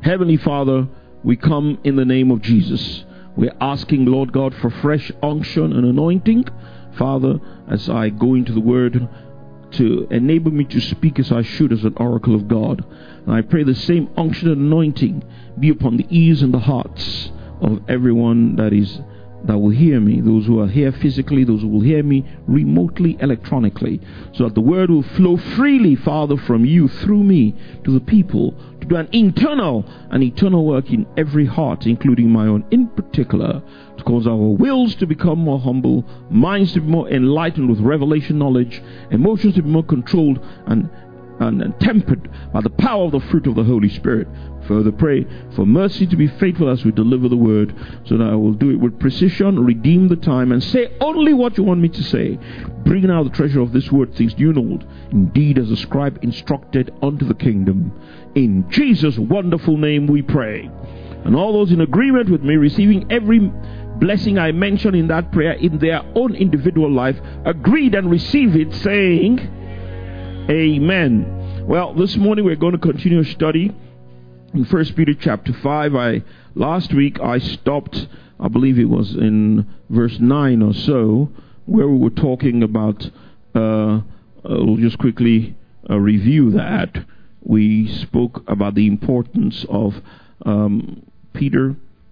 Heavenly Father, we come in the name of Jesus. We're asking, Lord God, for fresh unction and anointing. Father, as I go into the word, to enable me to speak as I should as an oracle of God. And I pray the same unction and anointing be upon the ears and the hearts of everyone that will hear me, those who are here physically, those who will hear me remotely, electronically, so that the word will flow freely, Father, from you through me to the people, to do an eternal work in every heart, including my own, in particular, to cause our wills to become more humble, minds to be more enlightened with revelation knowledge, emotions to be more controlled and tempered by the power of the fruit of the Holy Spirit. Further pray for mercy to be faithful as we deliver the word, so that I will do it with precision, redeem the time, and say only what you want me to say, bringing out the treasure of this word, things new and old, indeed as a scribe instructed unto the kingdom. In Jesus' wonderful name we pray. And all those in agreement with me, receiving every blessing I mentioned in that prayer in their own individual life, agreed and receive it, saying Amen. Well, this morning we're going to continue a study in 1 Peter chapter 5. Last week I stopped, I believe it was in verse 9 or so, where we were talking about, we'll just quickly review that. We spoke about the importance of Peter,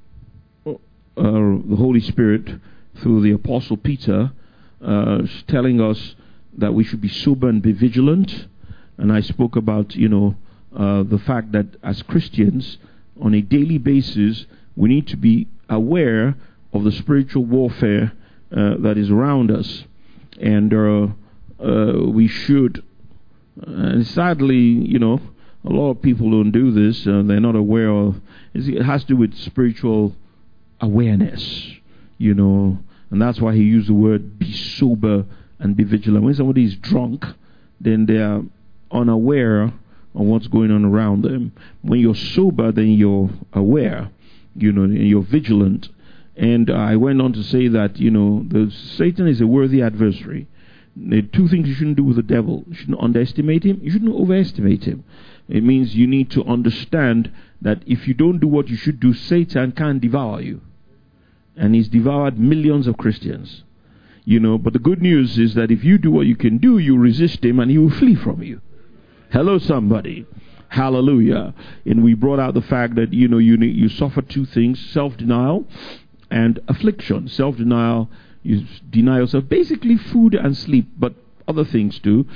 the Holy Spirit, through the Apostle Peter, telling us that we should be sober and be vigilant. And I spoke about, the fact that as Christians, on a daily basis, we need to be aware of the spiritual warfare that is around us. And we should, and sadly, a lot of people don't do this. They're not aware of, it has to do with spiritual awareness, and that's why he used the word be sober and be vigilant. When somebody is drunk, then they are unaware of what's going on around them. When you're sober, then you're aware, and you're vigilant. And I went on to say that, Satan is a worthy adversary. There are two things you shouldn't do with the devil. You shouldn't underestimate him. You shouldn't overestimate him. It means you need to understand that if you don't do what you should do, Satan can devour you. And he's devoured millions of Christians. But the good news is that if you do what you can do, you resist him and he will flee from you. Hello, somebody. Hallelujah. And we brought out the fact that, you suffer two things, self-denial and affliction. Self-denial, you deny yourself, basically food and sleep, but other things too,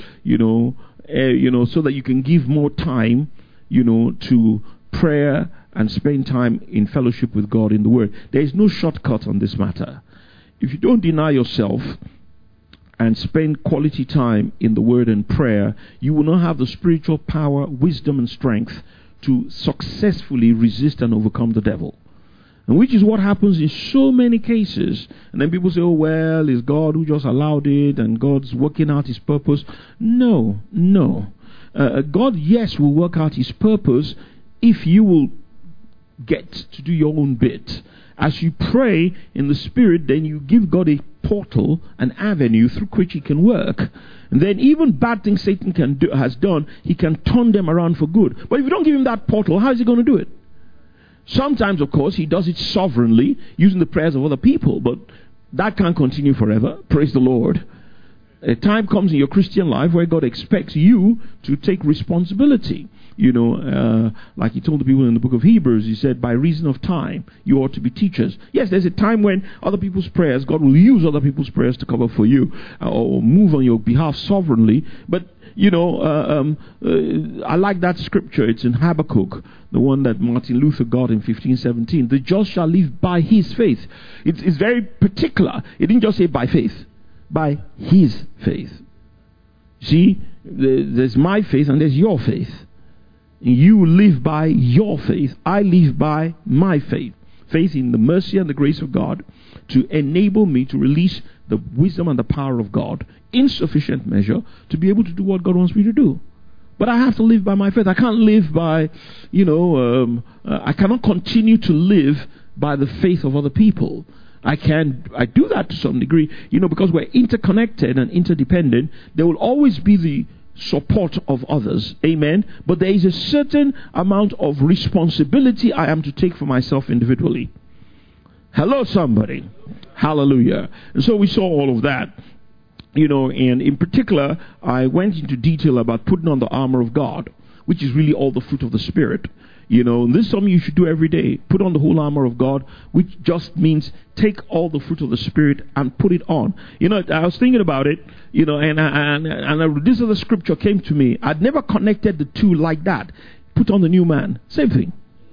so that you can give more time, to prayer and spend time in fellowship with God in the Word. There is no shortcut on this matter. If you don't deny yourself and spend quality time in the Word and prayer, you will not have the spiritual power, wisdom, and strength to successfully resist and overcome the devil. And which is what happens in so many cases. And then people say, oh, well, it's God who just allowed it and God's working out his purpose. No. God, yes, will work out his purpose if you will get to do your own bit. As you pray in the Spirit, then you give God a portal, an avenue through which he can work. And then even bad things Satan has done, he can turn them around for good. But if you don't give him that portal, how is he going to do it? Sometimes, of course, he does it sovereignly, using the prayers of other people. But that can't continue forever. Praise the Lord. A time comes in your Christian life where God expects you to take responsibility. Like he told the people in the book of Hebrews, he said, by reason of time, you ought to be teachers. Yes, there's a time when other people's prayers, God will use other people's prayers to cover for you or move on your behalf sovereignly. But, I like that scripture. It's in Habakkuk, the one that Martin Luther got in 1517. The just shall live by his faith. It's very particular. It didn't just say by faith, by his faith. See, there's my faith and there's your faith. You live by your faith. I live by my faith. Faith in the mercy and the grace of God to enable me to release the wisdom and the power of God in sufficient measure to be able to do what God wants me to do. But I have to live by my faith. I can't live by, I cannot continue to live by the faith of other people. I do that to some degree, because we're interconnected and interdependent. There will always be the support of others. Amen. But there is a certain amount of responsibility I am to take for myself individually. Hello, somebody. Hallelujah. And so we saw all of that. And in particular, I went into detail about putting on the armor of God, which is really all the fruit of the Spirit. This is something you should do every day. Put on the whole armor of God, which just means take all the fruit of the Spirit and put it on. I was thinking about it, and this other scripture came to me. I'd never connected the two like that. Put on the new man. Same thing.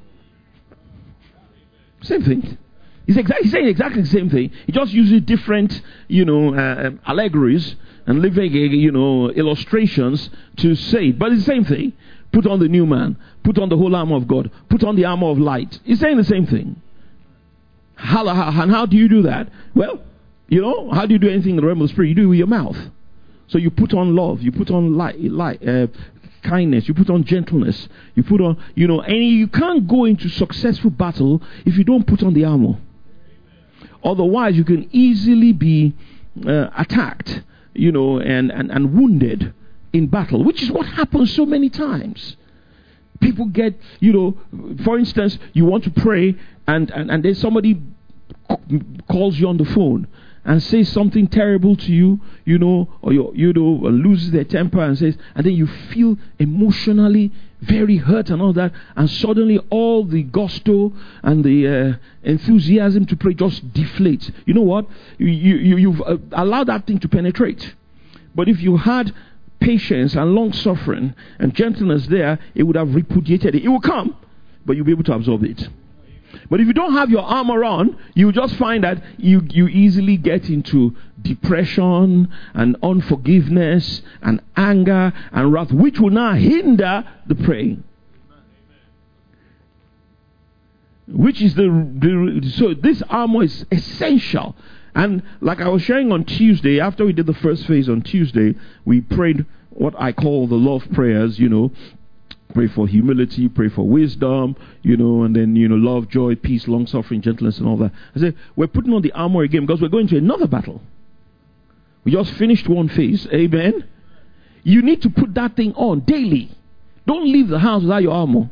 Same thing. He's saying exactly the same thing. He just uses different, allegories and living, illustrations to say it. But it's the same thing. Put on the new man. Put on the whole armor of God. Put on the armor of light. He's saying the same thing. And how do you do that? Well, how do you do anything in the realm of the Spirit? You do it with your mouth. So you put on love. You put on kindness. You put on gentleness. You put on, and you can't go into successful battle if you don't put on the armor. Otherwise, you can easily be attacked, and wounded in battle, which is what happens so many times. People get, for instance, you want to pray, and then somebody calls you on the phone and says something terrible to you, or loses their temper and then you feel emotionally very hurt and all that, and suddenly all the gusto and the enthusiasm to pray just deflates. You know what? You've allowed that thing to penetrate. But if you had patience and long suffering and gentleness there, it would have repudiated it. It will come, but you'll be able to absorb it. But if you don't have your armor on, you just find that you easily get into depression and unforgiveness and anger and wrath, which will now hinder the praying. Which is so this armor is essential. And like I was sharing on Tuesday, after we did the first phase on Tuesday, we prayed what I call the love prayers, Pray for humility, pray for wisdom, and then, love, joy, peace, long-suffering, gentleness, and all that. I said, we're putting on the armor again because we're going to another battle. We just finished one phase. Amen. You need to put that thing on daily. Don't leave the house without your armor.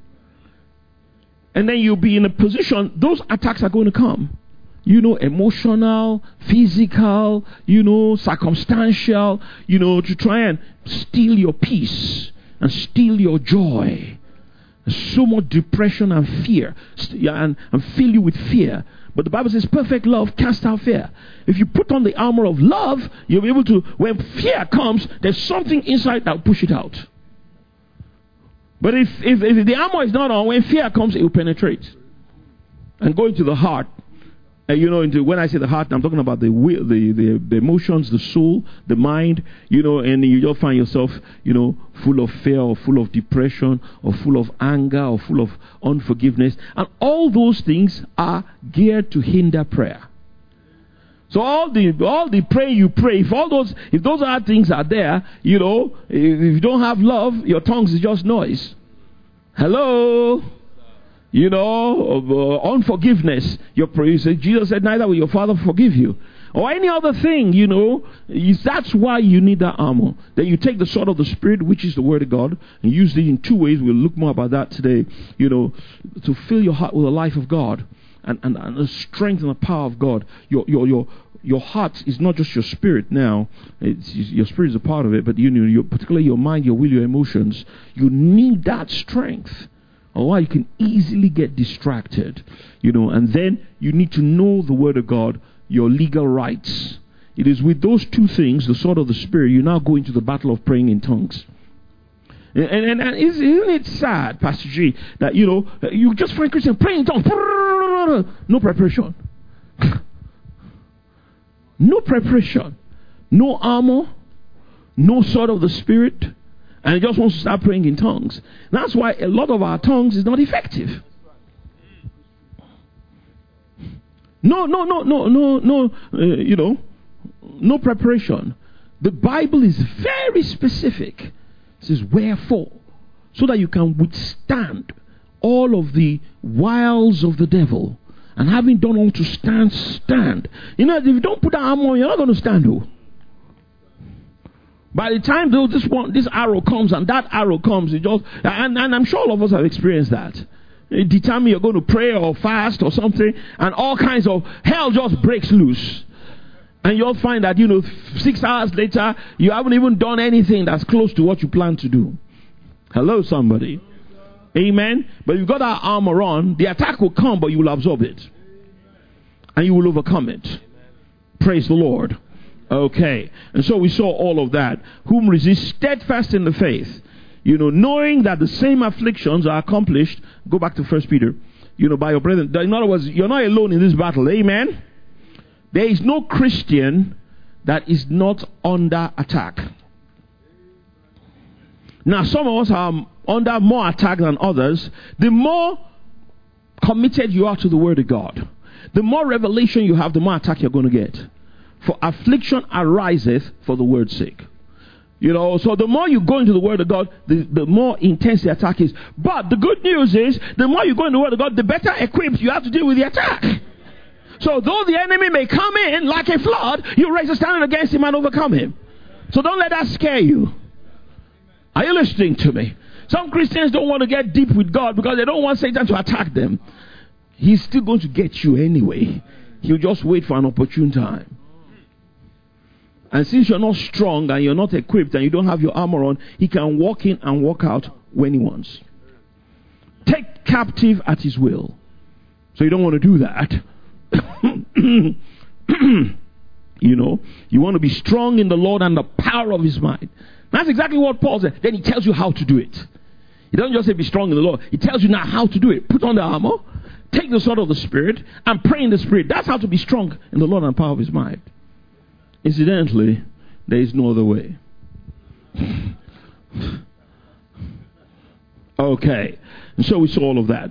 And then you'll be in a position, those attacks are going to come. Emotional, physical, circumstantial, to try and steal your peace and steal your joy. So much depression and fear, and fill you with fear. But the Bible says perfect love casts out fear. If you put on the armor of love, you'll be able to, when fear comes, there's something inside that will push it out. But if the armor is not on, when fear comes, it will penetrate and go into the heart. When I say the heart, I'm talking about the will, the emotions, the soul, the mind, and you just find yourself, full of fear or full of depression or full of anger or full of unforgiveness. And all those things are geared to hinder prayer. So all the prayer you pray, if those other things are there, if you don't have love, your tongues is just noise. Hello? Unforgiveness. Jesus said, neither will your Father forgive you. Or any other thing, that's why you need that armor. Then you take the sword of the Spirit, which is the Word of God, and use it in two ways. We'll look more about that today. To fill your heart with the life of God and the strength and the power of God. Your heart is not just your spirit now. Your spirit is a part of it, but particularly your mind, your will, your emotions. You need that strength. Otherwise, you can easily get distracted, and then you need to know the Word of God, your legal rights. It is with those two things, the sword of the Spirit, you now go into the battle of praying in tongues. And isn't it sad, Pastor G, that, you just find Christians praying in tongues, no preparation. No preparation, no armor, no sword of the Spirit. And he just wants to start praying in tongues. That's why a lot of our tongues is not effective. No preparation. The Bible is very specific. It says, wherefore, so that you can withstand all of the wiles of the devil. And having done all to stand. If you don't put that armor on, you're not going to stand. By the time though this arrow comes and that arrow comes, and I'm sure all of us have experienced that. It determines you're going to pray or fast or something, and all kinds of hell just breaks loose. And you'll find that, 6 hours later, you haven't even done anything that's close to what you plan to do. Hello, somebody. Amen. But you've got that armor on. The attack will come, but you will absorb it. And you will overcome it. Praise the Lord. Okay. And so we saw all of that. Whom resist steadfast in the faith. Knowing that the same afflictions are accomplished. Go back to 1 Peter. By your brethren. In other words, you're not alone in this battle. Amen. There is no Christian that is not under attack. Now, some of us are under more attack than others. The more committed you are to the Word of God, the more revelation you have, the more attack you're going to get. For affliction ariseth for the word's sake. So the more you go into the Word of God, the more intense the attack is. But the good news is, the more you go into the Word of God, the better equipped you have to deal with the attack. So though the enemy may come in like a flood, you raise a standard against him and overcome him. So don't let that scare you. Are you listening to me? Some Christians don't want to get deep with God because they don't want Satan to attack them. He's still going to get you anyway. He'll just wait for an opportune time. And since you're not strong and you're not equipped and you don't have your armor on, he can walk in and walk out when he wants. Take captive at his will. So you don't want to do that. You want to be strong in the Lord and the power of his might. That's exactly what Paul said. Then he tells you how to do it. He doesn't just say be strong in the Lord. He tells you now how to do it. Put on the armor, take the sword of the Spirit, and pray in the Spirit. That's how to be strong in the Lord and the power of his might. Incidentally, there is no other way. Okay. And so we saw all of that.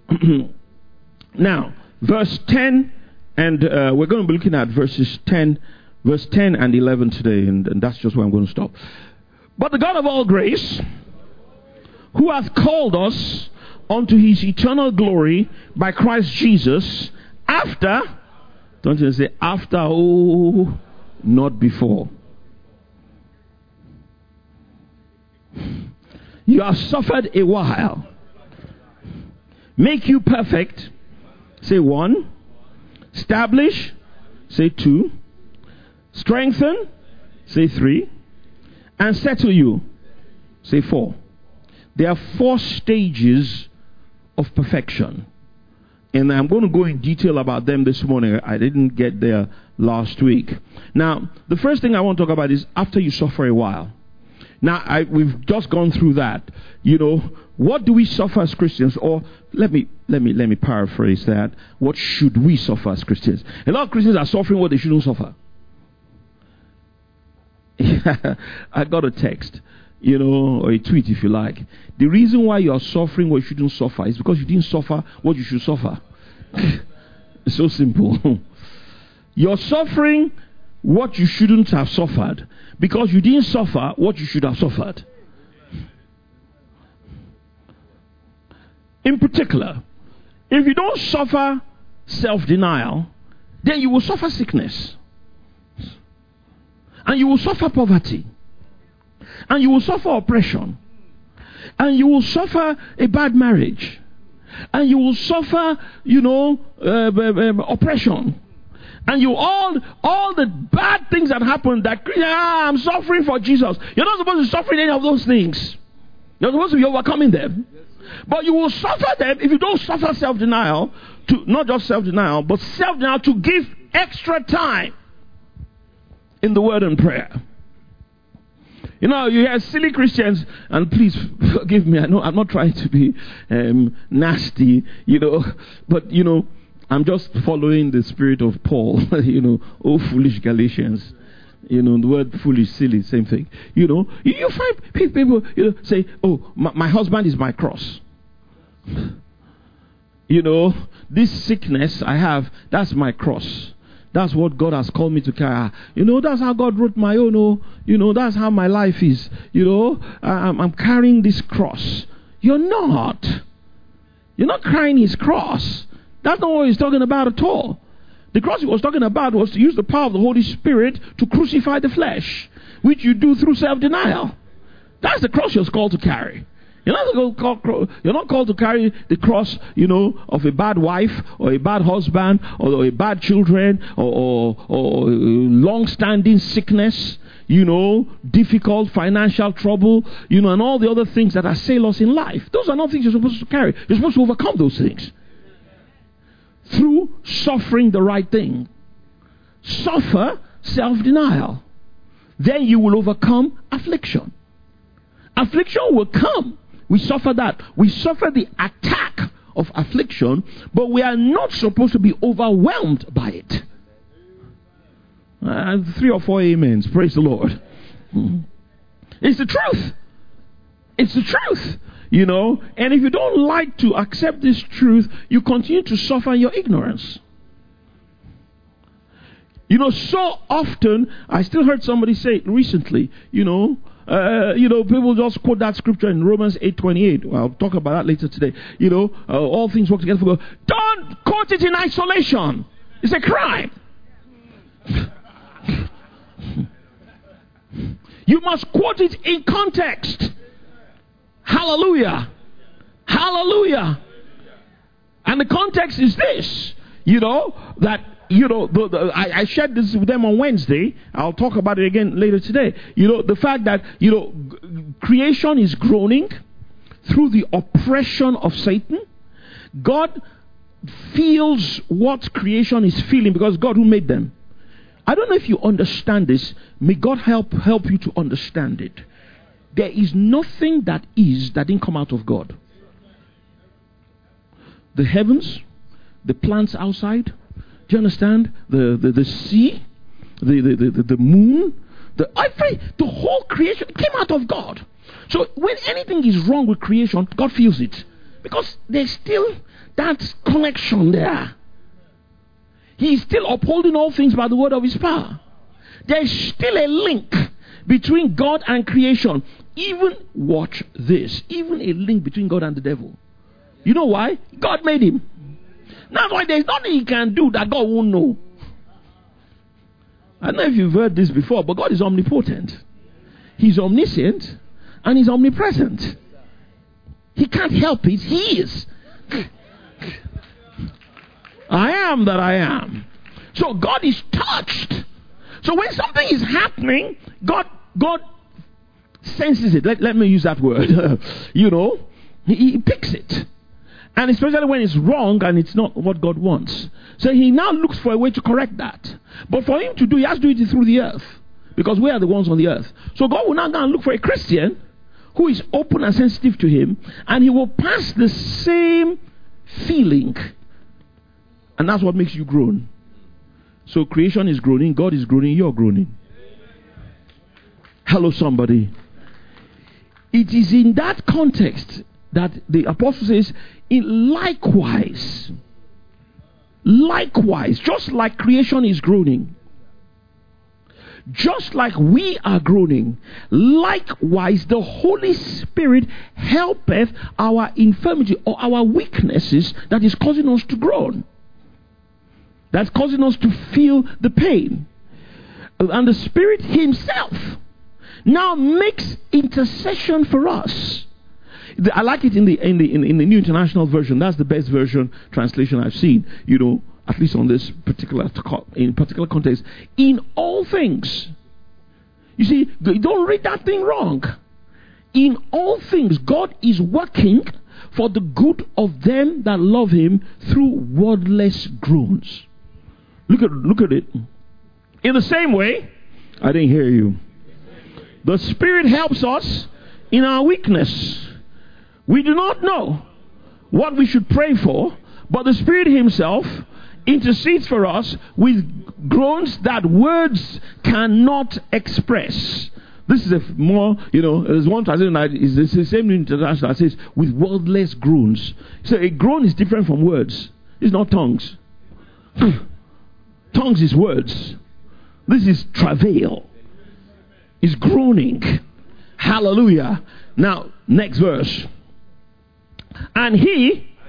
Now, verse 10, and we're going to be looking at verse 10 and 11 today, and that's just where I'm going to stop. But the God of all grace, who hath called us unto his eternal glory by Christ Jesus, after, don't you say after, not before. You have suffered a while. Make you perfect. Say 1. Establish. Say 2. Strengthen. Say 3. And settle you. Say 4. There are 4 stages of perfection. And I'm going to go in detail about them this morning. I didn't get there last week. Now, the first thing I want to talk about is after you suffer a while. Now, we've just gone through that. What do we suffer as Christians? Or let me paraphrase that. What should we suffer as Christians? A lot of Christians are suffering what they shouldn't suffer. I got a text, or a tweet if you like. The reason why you are suffering what you shouldn't suffer is because you didn't suffer what you should suffer. It's so simple. You're suffering what you shouldn't have suffered because you didn't suffer what you should have suffered. In particular, if you don't suffer self-denial, then you will suffer sickness. And you will suffer poverty. And you will suffer oppression. And you will suffer a bad marriage. And you will suffer, oppression. And you all the bad things that happen that I'm suffering for Jesus. You're not supposed to suffer any of those things. You're supposed to be overcoming them. But you will suffer them if you don't suffer self-denial, not just self-denial, but self-denial to give extra time in the word and prayer. You hear silly Christians, and please forgive me, I know I'm not trying to be nasty, but I'm just following the spirit of Paul, oh foolish Galatians. The word foolish, silly, same thing. You find people, say, oh, my husband is my cross. This sickness I have, that's my cross. That's what God has called me to carry. That's how God wrote my own. That's how my life is. I'm carrying this cross. You're not. You're not carrying his cross. That's not what he's talking about at all. The cross he was talking about was to use the power of the Holy Spirit to crucify the flesh, which you do through self-denial. That's the cross you're called to carry. You're not called to carry the cross, of a bad wife or a bad husband or a bad children or long-standing sickness, difficult financial trouble, and all the other things that assail us in life. Those are not things you're supposed to carry. You're supposed to overcome those things through suffering the right thing. Suffer self-denial. Then you will overcome affliction. Affliction will come. We suffer that. We suffer the attack of affliction, but we are not supposed to be overwhelmed by it. 3 or 4 amens. Praise the Lord. It's the truth. It's the truth. And if you don't like to accept this truth, you continue to suffer your ignorance. So often, I still heard somebody say it recently, people just quote that scripture in Romans 8:28. Well, I'll talk about that later today. All things work together for good. Don't quote it in isolation. It's a crime. You must quote it in context. Hallelujah. Hallelujah. And the context is this, that I shared this with them on Wednesday. I'll talk about it again later today. The fact that, creation is groaning through the oppression of Satan. God feels what creation is feeling because God who made them. I don't know if you understand this. May God help you to understand it. There is nothing that didn't come out of God. The heavens, the plants outside, do you understand? The sea, the moon, the whole creation came out of God. So when anything is wrong with creation, God feels it. Because there's still that connection there. He is still upholding all things by the word of his power. There's still a link between God and creation. Watch this, even a link between God and the devil. You know why? God made him. That's why there's nothing he can do that God won't know. I don't know if you've heard this before, but God is omnipotent. He's omniscient and he's omnipresent. He can't help it. He is. I am that I am. So God is touched. So when something is happening, God senses it. Let me use that word. He picks it. And especially when it's wrong and it's not what God wants. So he now looks for a way to correct that. But for him to do, he has to do it through the earth. Because we are the ones on the earth. So God will now go and look for a Christian who is open and sensitive to him. And he will pass the same feeling. And that's what makes you groan. So creation is groaning, God is groaning, you're groaning. Hello, somebody. It is in that context that the apostle says, likewise, just like creation is groaning, just like we are groaning, likewise the Holy Spirit helpeth our infirmity or our weaknesses that is causing us to groan. That's causing us to feel the pain. And the Spirit himself now makes intercession for us. I like it in the New International Version. That's the best version translation I've seen. At least on this particular context. In all things. You see, don't read that thing wrong. In all things, God is working for the good of them that love him through wordless groans. Look at it. In the same way, I didn't hear you. The Spirit helps us in our weakness. We do not know what we should pray for, but the Spirit himself intercedes for us with groans that words cannot express. This is a more, there's one translation that is the same international that says with wordless groans. So a groan is different from words. It's not tongues. Tongues is words. This is travail. It's groaning. Hallelujah. Now, next verse. And he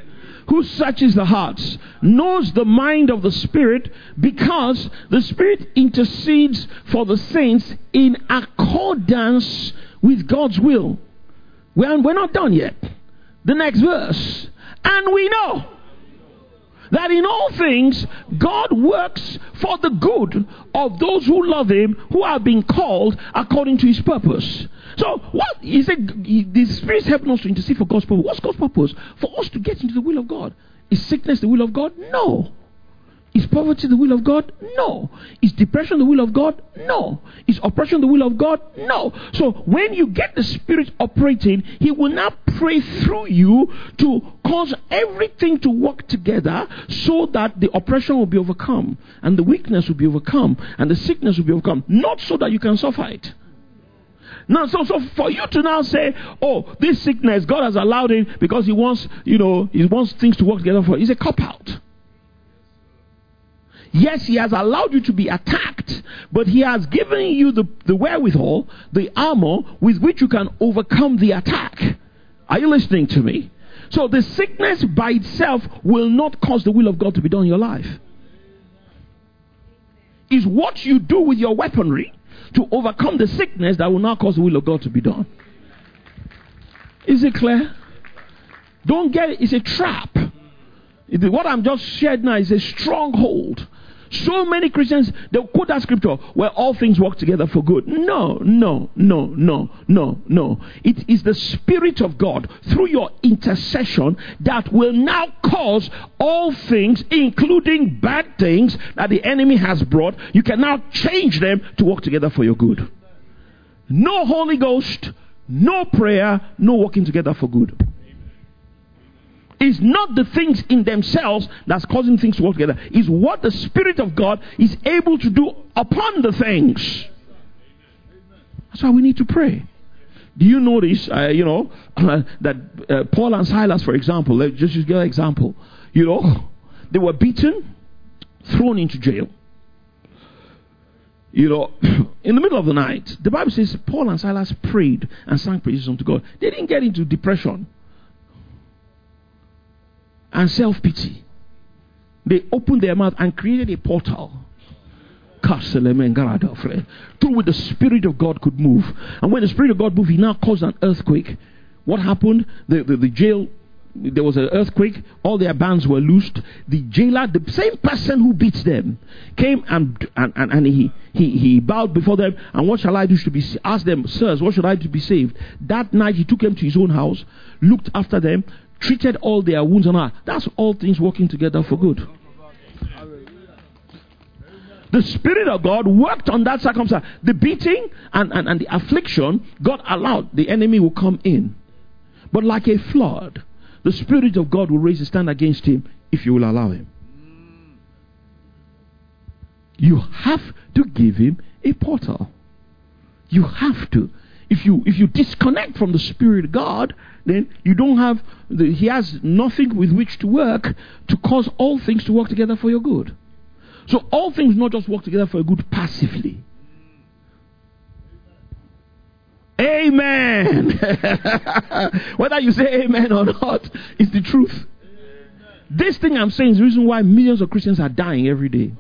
who searches the hearts, knows the mind of the Spirit, because the Spirit intercedes for the saints in accordance with God's will. We're not done yet. The next verse. And we know that in all things God works for the good of those who love Him, who have been called according to His purpose. So what he said, the Spirit is helping us to intercede for God's purpose. What's God's purpose? For us to get into the will of God. Is sickness the will of God? No. Is poverty the will of God? No. Is depression the will of God? No. Is oppression the will of God? No. So when you get the Spirit operating, He will now pray through you to cause everything to work together so that the oppression will be overcome, and the weakness will be overcome, and the sickness will be overcome. Not so that you can suffer it. Now, so for you to now say, oh, this sickness, God has allowed it because He wants, He wants things to work together for it. It's a cop-out. Yes, He has allowed you to be attacked, but He has given you the wherewithal, the armor with which you can overcome the attack. Are you listening to me? So the sickness by itself will not cause the will of God to be done in your life. It's what you do with your weaponry to overcome the sickness that will not cause the will of God to be done. Is it clear? Don't get it. It's a trap. What I'm just shared now is a stronghold. So many Christians, they'll quote that scripture where all things work together for good. No. It is the Spirit of God through your intercession that will now cause all things, including bad things that the enemy has brought. You can now change them to work together for your good. No Holy Ghost, no prayer, no working together for good. It's not the things in themselves that's causing things to work together. It's what the Spirit of God is able to do upon the things. That's why we need to pray. Do you notice, that Paul and Silas, for example, let's just give an example. They were beaten, thrown into jail. In the middle of the night, the Bible says Paul and Silas prayed and sang praises unto God. They didn't get into depression and self-pity. They opened their mouth and created a portal through which the Spirit of God could move. And when the Spirit of God moved, He now caused an earthquake. What happened? The jail, there was an earthquake. All their bands were loosed. The jailer, the same person who beats them, came and he bowed before them. And what shall I do to be saved? Asked them, sirs, what should I do to be saved? That night he took them to his own house, looked after them, treated all their wounds and all. That's all things working together for good. The Spirit of God worked on that circumstance. The beating and the affliction, God allowed the enemy will come in. But like a flood, the Spirit of God will raise a stand against him if you will allow him. You have to give him a portal. You have to. If you disconnect from the Spirit of God, then you don't have, He has nothing with which to work to cause all things to work together for your good. So all things not just work together for your good passively. Amen. Whether you say amen or not, it's the truth. Amen. This thing I'm saying is the reason why millions of Christians are dying every day.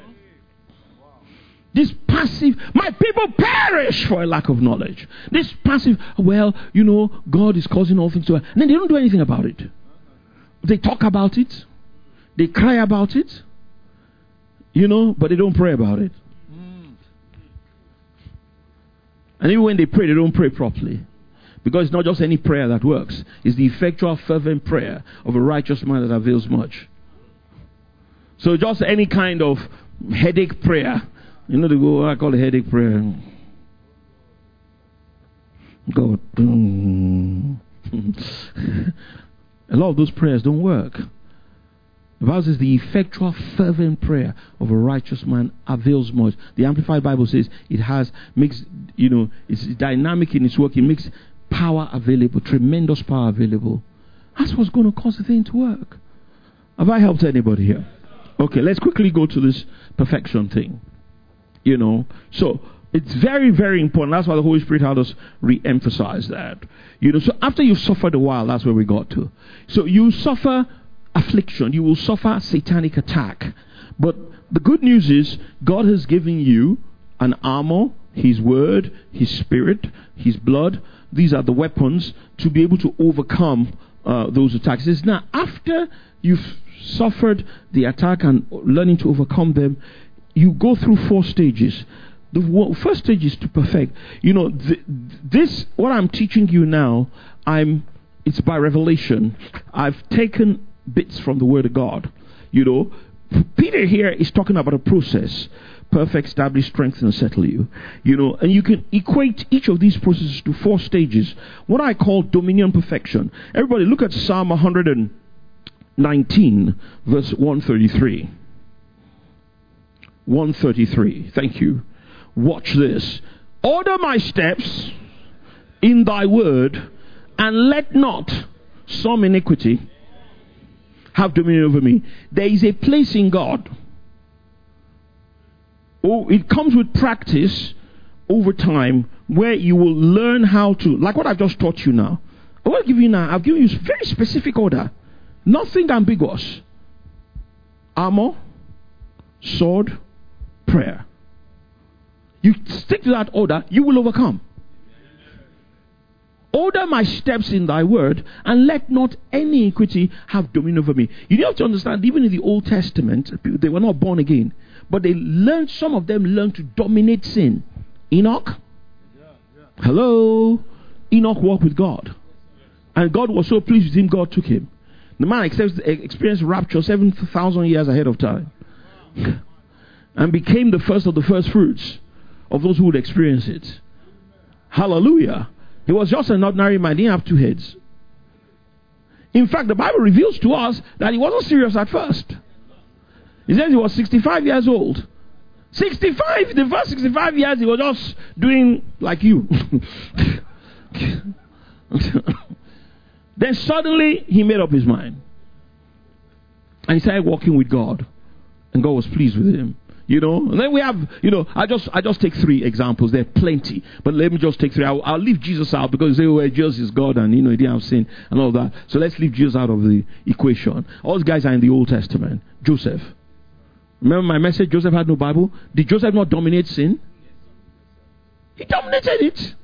This passive, my people perish for a lack of knowledge. This passive, God is causing all things to happen. And then they don't do anything about it. They talk about it. They cry about it. But they don't pray about it. And even when they pray, they don't pray properly. Because it's not just any prayer that works. It's the effectual, fervent prayer of a righteous man that avails much. So just any kind of headache prayer. They go, I call it headache prayer. God. A lot of those prayers don't work. The Bible says the effectual fervent prayer of a righteous man avails much. The Amplified Bible says it's dynamic in its work. It makes power available, tremendous power available. That's what's going to cause the thing to work. Have I helped anybody here? Okay, let's quickly go to this perfection thing. So it's very, very important. That's why the Holy Spirit had us re-emphasize that. So after you've suffered a while, that's where we got to. So you suffer affliction. You will suffer satanic attack. But the good news is God has given you an armor, His word, His spirit, His blood. These are the weapons to be able to overcome those attacks. It's now after you've suffered the attack and learning to overcome them, you go through 4 stages. The first stage is to perfect. This, what I'm teaching you now, it's by revelation. I've taken bits from the Word of God. Peter here is talking about a process. Perfect, establish, strengthen, and settle you. And you can equate each of these processes to 4 stages. What I call dominion perfection. Everybody look at Psalm 119, verse 133. 133. Thank you. Watch this. Order my steps in thy word, and let not some iniquity have dominion over me. There is a place in God. It comes with practice over time where you will learn how to, like what I've just taught you now. I've given you very specific order. Nothing ambiguous. Armor, sword, prayer. You stick to that order, you will overcome. Order my steps in thy word, and let not any iniquity have dominion over me. You have to understand, even in the Old Testament, they were not born again. But some of them learned to dominate sin. Enoch? Hello? Enoch walked with God. And God was so pleased with him, God took him. The man experienced rapture 7,000 years ahead of time. And became the first of the first fruits of those who would experience it. Hallelujah. He was just an ordinary man. He didn't have 2 heads. In fact, the Bible reveals to us that he wasn't serious at first. He says he was 65 years old. 65! The first 65 years he was just doing like you. Then suddenly he made up his mind. And he started walking with God. And God was pleased with him. And then we have, I just take 3 examples. There are plenty. But let me just take 3. I'll leave Jesus out because they say, Jesus is God and, he didn't have sin and all that. So let's leave Jesus out of the equation. All these guys are in the Old Testament. Joseph. Remember my message, Joseph had no Bible? Did Joseph not dominate sin? He dominated it.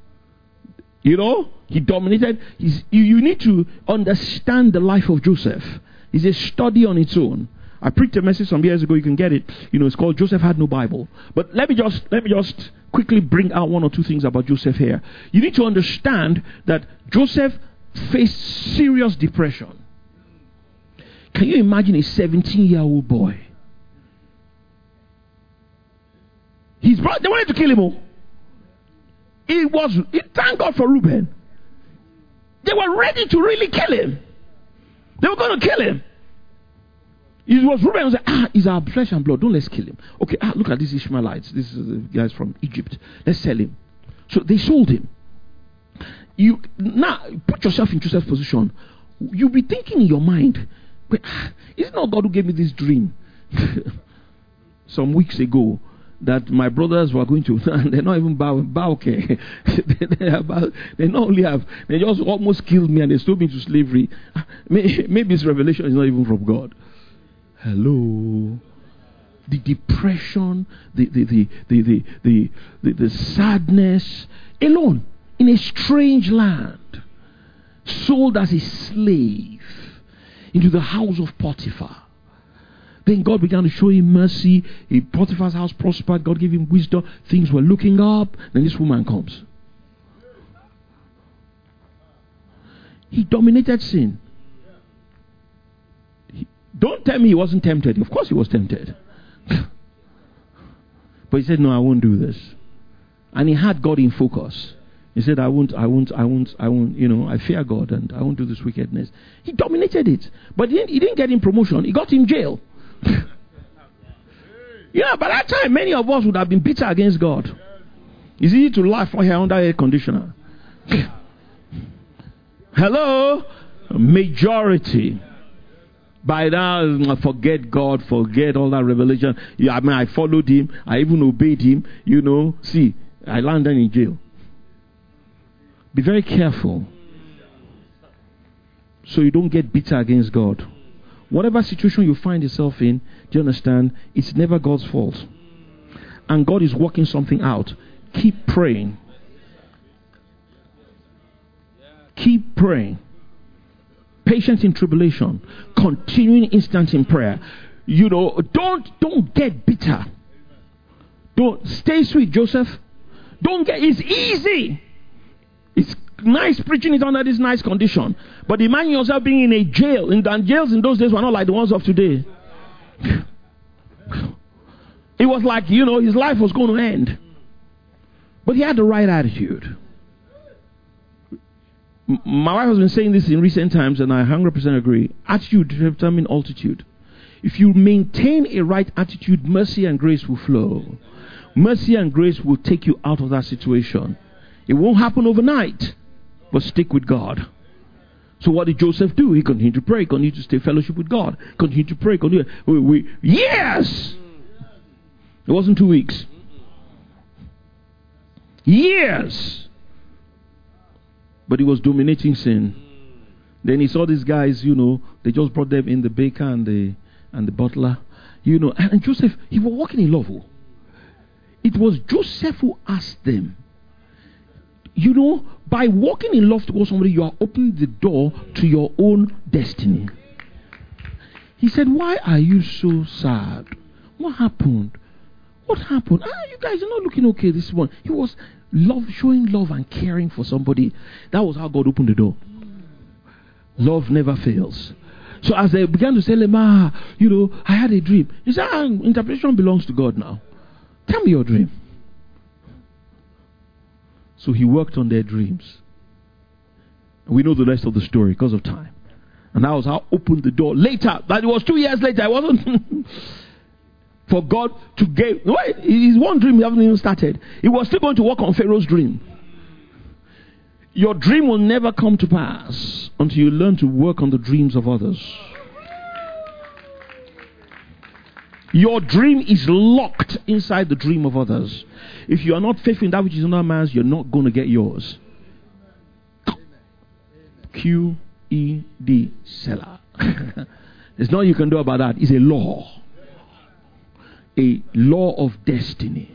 He dominated. You need to understand the life of Joseph. It's a study on its own. I preached a message some years ago. You can get it. It's called Joseph Had No Bible. But let me just quickly bring out 1 or 2 things about Joseph here. You need to understand that Joseph faced serious depression. Can you imagine a 17-year-old boy? His brother, they wanted to kill him. Thank God for Reuben. They were ready to really kill him. They were going to kill him. It was Reuben who said, he's our flesh and blood. Let's kill him. Okay, look at these Ishmaelites. This is the guys from Egypt. Let's sell him. So they sold him. You now put yourself in Joseph's position. You'll be thinking in your mind, but is it not God who gave me this dream some weeks ago that my brothers were going to, and they're not even okay. They not only have, they just almost killed me and they stole me to slavery. Maybe this revelation is not even from God. Hello. The depression, the sadness, alone in a strange land, sold as a slave into the house of Potiphar. Then God began to show him mercy. Potiphar's house prospered. God gave him wisdom. Things were looking up. Then this woman comes. He dominated sin. Don't tell me he wasn't tempted. Of course he was tempted. But he said, no, I won't do this. And he had God in focus. He said, I won't, I fear God and I won't do this wickedness. He dominated it. But he didn't get him promotion. He got him jail. By that time, many of us would have been bitter against God. It's easy to laugh for her under air conditioner. Hello? Majority. By now, forget God, forget all that revelation. I followed him. I even obeyed him. See, I landed in jail. Be very careful so you don't get bitter against God. whatever situation you find yourself in, do you understand? It's never God's fault. And God is working something out. Keep praying. Keep praying. Patience in tribulation. Continuing instant in prayer. You know, don't get bitter. Don't stay sweet, Joseph. It's easy. It's nice preaching it under this nice condition. But imagine yourself being in a jail. And jails in those days were not like the ones of today. It was like, his life was going to end. But he had the right attitude. My wife has been saying this in recent times, and I 100% agree. Attitude determines altitude. If you maintain a right attitude, mercy and grace will flow. Mercy and grace will take you out of that situation. It won't happen overnight, but stick with God. So what did Joseph do? He continued to pray, continued to stay fellowship with God, continued to pray, Yes! It wasn't 2 weeks. Years! But he was dominating sin. Then he saw these guys, they just brought them in, the baker and the butler. And Joseph, he was walking in love. It was Joseph who asked them. By walking in love towards somebody, you are opening the door to your own destiny. He said, why are you so sad? What happened? What happened? You guys are not looking okay this morning. He was showing love and caring for somebody. That was how God opened the door. Love never fails. So as they began to say, I had a dream. He said, interpretation belongs to God now. Tell me your dream. So he worked on their dreams. We know the rest of the story because of time. And that was how opened the door. Later, that it was 2 years later, it wasn't for God to give. His one dream, he hasn't even started. He was still going to work on Pharaoh's dream. Your dream will never come to pass until you learn to work on the dreams of others. Your dream is locked inside the dream of others. If you are not faithful in that which is another man's, you're not going to get yours. QED, seller. There's nothing you can do about that. It's a law. A law of destiny.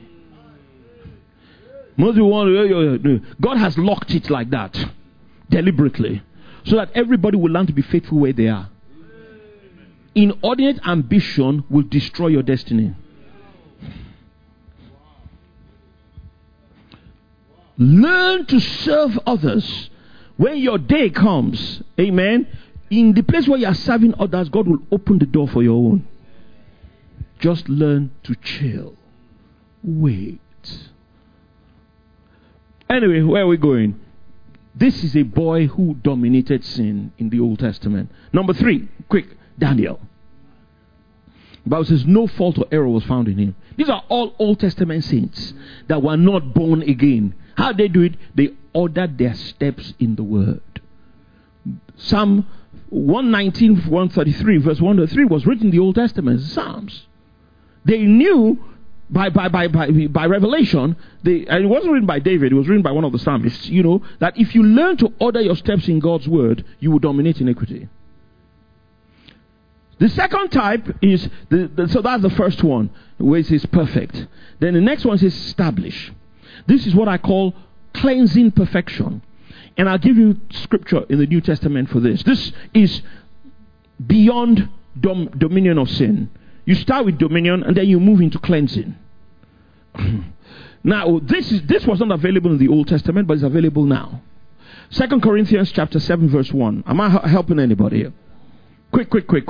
Most people want God has locked it like that deliberately, so that everybody will learn to be faithful where they are. Inordinate ambition will destroy your destiny. Learn to serve others. When your day comes, amen, in the place where you are serving others, God will open the door for your own. Just learn to chill. Wait. Anyway, where are we going? This is a boy who dominated sin in the Old Testament. Number 3, quick, Daniel. The Bible says no fault or error was found in him. These are all Old Testament saints that were not born again. How they do it? They ordered their steps in the word. Psalm 119, 133, verse 1 to 3 was written in the Old Testament, Psalms. They knew by revelation, and it wasn't written by David, it was written by one of the psalmists, that if you learn to order your steps in God's word, you will dominate iniquity. The second type is, so that's the first one, where it says perfect. Then the next one says establish. This is what I call cleansing perfection. And I'll give you scripture in the New Testament for this. This is beyond dominion of sin. You start with dominion and then you move into cleansing. Now, this was not available in the Old Testament, but it's available now. 2 Corinthians chapter 7 verse 1. Am I helping anybody here? Quick.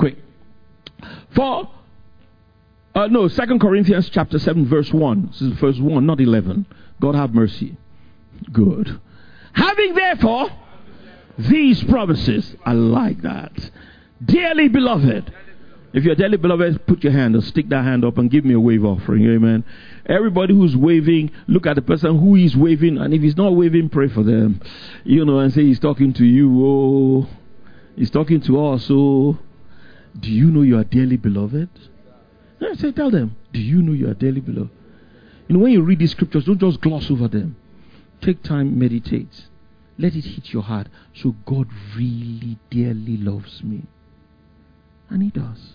2 Corinthians chapter 7 verse 1. This is verse 1, not 11. God have mercy. Good. Having therefore these promises. I like that. Dearly beloved. If you're dearly beloved, put your hand or stick that hand up and give me a wave offering. Amen. Everybody who's waving, look at the person who is waving, and if he's not waving, pray for them. And say he's talking to you. Oh, he's talking to us. Oh, do you know you are dearly beloved? I say, tell them, do you know you are dearly beloved? When you read these scriptures, don't just gloss over them. Take time, meditate. Let it hit your heart. So God really dearly loves me. And he does.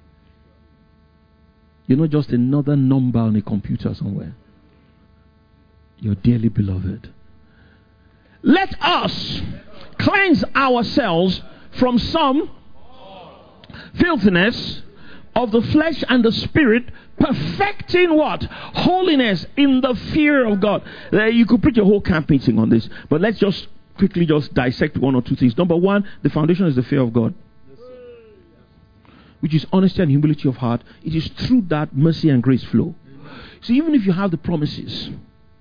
You're not just another number on a computer somewhere. You're dearly beloved. Let us cleanse ourselves from some filthiness of the flesh and the spirit, perfecting what? Holiness in the fear of God. You could preach a whole camp meeting on this, but let's just quickly just dissect one or two things. Number one, the foundation is the fear of God, which is honesty and humility of heart. It is through that mercy and grace flow. So even if you have the promises,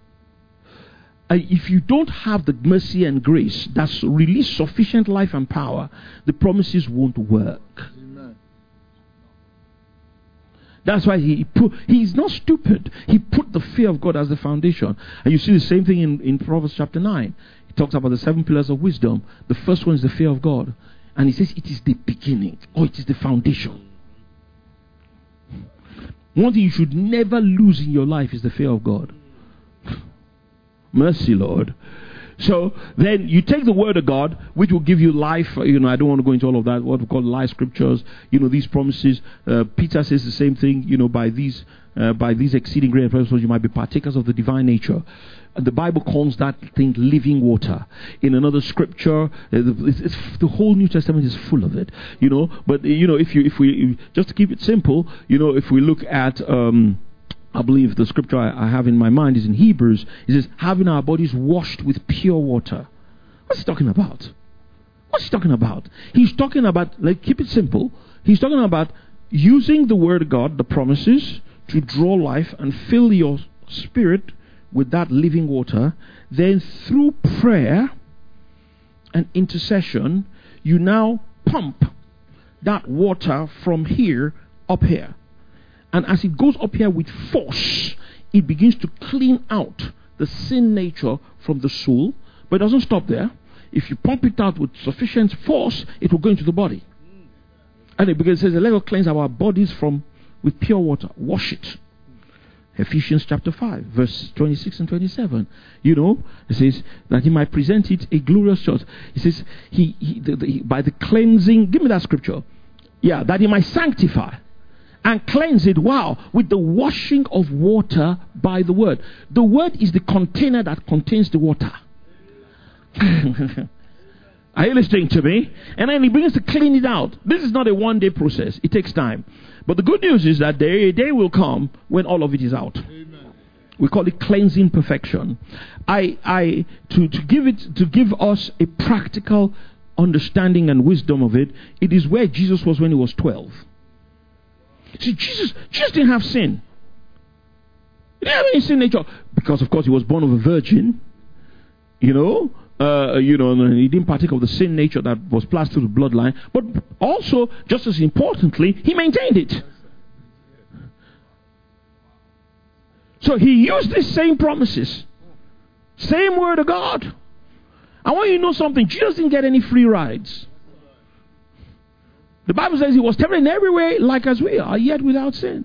if you don't have the mercy and grace that's released sufficient life and power, the promises won't work. Amen. That's why he's not stupid. He put the fear of God as the foundation. And you see the same thing in Proverbs chapter 9. He talks about the 7 pillars of wisdom. The first one is the fear of God. And he says it is the beginning, or it is the foundation. One thing you should never lose in your life is the fear of God. Mercy, Lord. So then you take the word of God, which will give you life. I don't want to go into all of that, what we call life scriptures, these promises. Peter says the same thing, by these exceeding great promises you might be partakers of the divine nature. And the Bible calls that thing living water. In another scripture, the whole New Testament is full of it, But if we just to keep it simple, if we look at I believe the scripture I have in my mind is in Hebrews. It says, having our bodies washed with pure water. What's he talking about? What's he talking about? He's talking about, keep it simple. He's talking about using the word of God, the promises, to draw life and fill your spirit with that living water. Then through prayer and intercession, you now pump that water from here up here. And as it goes up here with force, it begins to clean out the sin nature from the soul. But it doesn't stop there. If you pump it out with sufficient force, it will go into the body. And it says, let us cleanse our bodies with pure water. Wash it. Ephesians chapter 5, verse 26 and 27. It says that he might present it a glorious church. It says, by the cleansing, give me that scripture. Yeah, that he might sanctify and cleanse it, with the washing of water by the word. The word is the container that contains the water. Are you listening to me? And then he begins to clean it out. This is not a one-day process. It takes time. But the good news is that a day will come when all of it is out. Amen. We call it cleansing perfection. To give us a practical understanding and wisdom of it, it is where Jesus was when he was 12. See, Jesus didn't have sin. He didn't have any sin nature. Because, of course, he was born of a virgin. And he didn't partake of the sin nature that was passed through the bloodline. But also, just as importantly, he maintained it. So he used these same promises. Same word of God. I want you to know something. Jesus didn't get any free rides. The Bible says he was tempted in every way like as we are, yet without sin.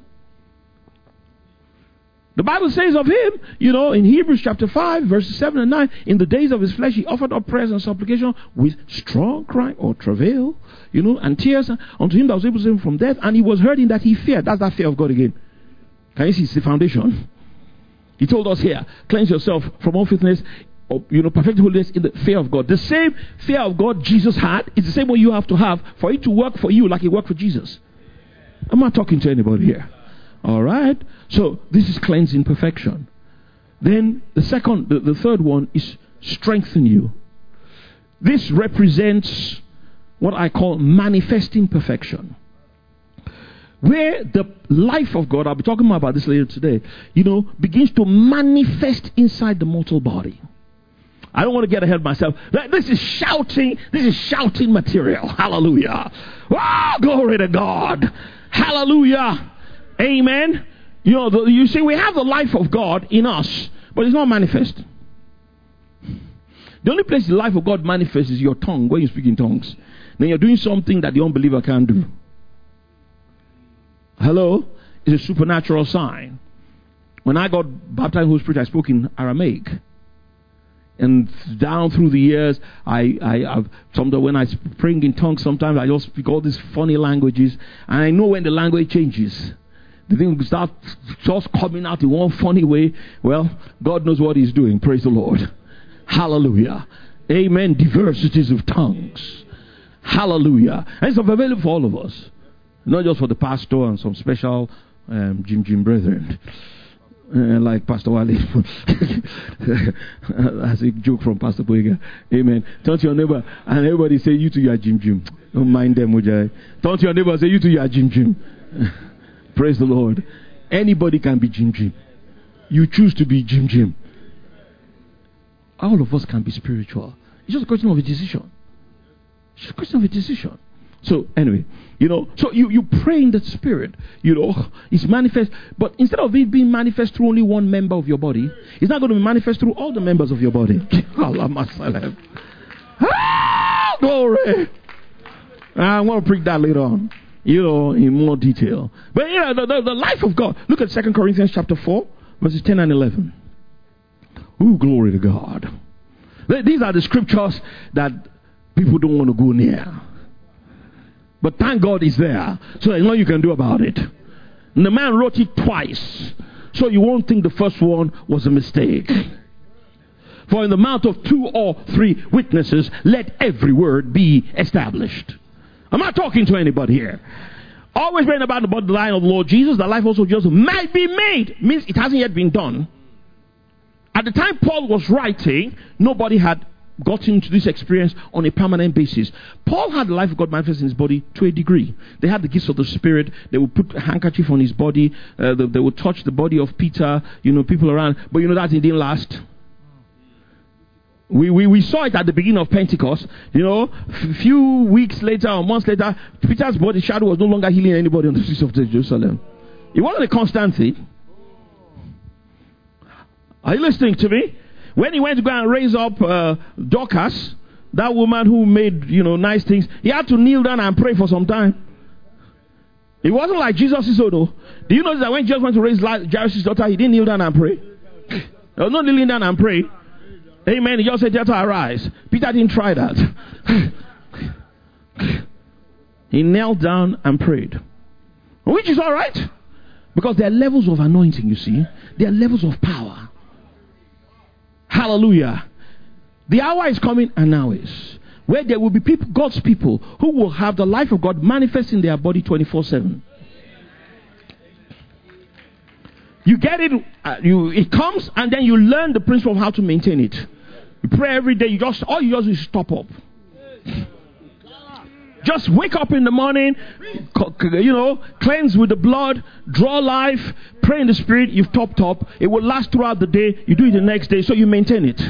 The Bible says of him, in Hebrews chapter 5, verses 7 and 9, in the days of his flesh, he offered up prayers and supplication with strong cry or travail, and tears unto him that was able to save him from death. And he was heard in that he feared. That's that fear of God again. Can you see? It's the foundation. He told us here, cleanse yourself from all filthiness, perfect holiness in the fear of God. The same fear of God Jesus had is the same one you have to have for it to work for you like it worked for Jesus. I'm not talking to anybody here. All right? So this is cleansing perfection. Then the third one is strengthen you. This represents what I call manifesting perfection. Where the life of God, I'll be talking more about this later today, begins to manifest inside the mortal body. I don't want to get ahead of myself. This is shouting material. Hallelujah. Oh, glory to God. Hallelujah. Amen. You see, we have the life of God in us, but it's not manifest. The only place the life of God manifests is your tongue, when you speak in tongues. Then you're doing something that the unbeliever can't do. Hello? It's a supernatural sign. When I got baptized in the Holy Spirit, I spoke in Aramaic. And down through the years, I've sometimes when I praying in tongues, sometimes I just speak all these funny languages, and I know when the language changes, the thing will start just coming out in one funny way. Well, God knows what He's doing. Praise the Lord. Hallelujah. Amen. Diversities of tongues. Hallelujah. And it's available for all of us, not just for the pastor and some special Jim brethren. Like Pastor Wale. That's a joke from Pastor Boyega. Amen. Turn to your neighbor and everybody say, you too, you are Jim. Don't mind them, Ujai. Turn to your neighbor and say, you too, you are Jim. Praise the Lord. Anybody can be Jim. You choose to be Jim. All of us can be spiritual. It's just a question of a decision. It's a question of a decision. So anyway, so you pray in the Spirit, it's manifest, but instead of it being manifest through only one member of your body, it's not going to be manifest through all the members of your body. Glory. I'm going to preach that later on, in more detail. But the life of God. Look at 2 Corinthians chapter 4, verses 10 and 11. Ooh, glory to God. These are the scriptures that people don't want to go near. But thank God it's there. So there's nothing you can do about it. And the man wrote it twice. So you won't think the first one was a mistake. For in the mouth of 2 or 3 witnesses, let every word be established. I'm not talking to anybody here. Always praying about the line of the Lord Jesus, the life also just might be made. Means it hasn't yet been done. At the time Paul was writing, nobody had gotten into this experience on a permanent basis. Paul had the life of God manifest in his body to a degree. They had the gifts of the Spirit. They would put a handkerchief on his body. They would touch the body of Peter, people around. But that it didn't last. We saw it at the beginning of Pentecost. A few weeks later or months later, Peter's body shadow was no longer healing anybody on the streets of Jerusalem. It wasn't a constant thing. Are you listening to me? When he went to go and raise up Dorcas, that woman who made, nice things, he had to kneel down and pray for some time. It wasn't like Jesus' own. Do you notice that when Jesus went to raise Jairus' daughter, he didn't kneel down and pray? There was no kneeling down and pray. Amen. He just said, daughter, arise. Peter didn't try that. He knelt down and prayed. Which is all right. Because there are levels of anointing, you see. There are levels of power. Hallelujah. The hour is coming, and now is, where there will be people, God's people, who will have the life of God manifest in their body 24/7. You get it, it comes, and then you learn the principle of how to maintain it. You pray every day. All you just do is stop up. Just wake up in the morning, cleanse with the blood, draw life, pray in the Spirit. You've topped up. It will last throughout the day. You do it the next day, so you maintain it.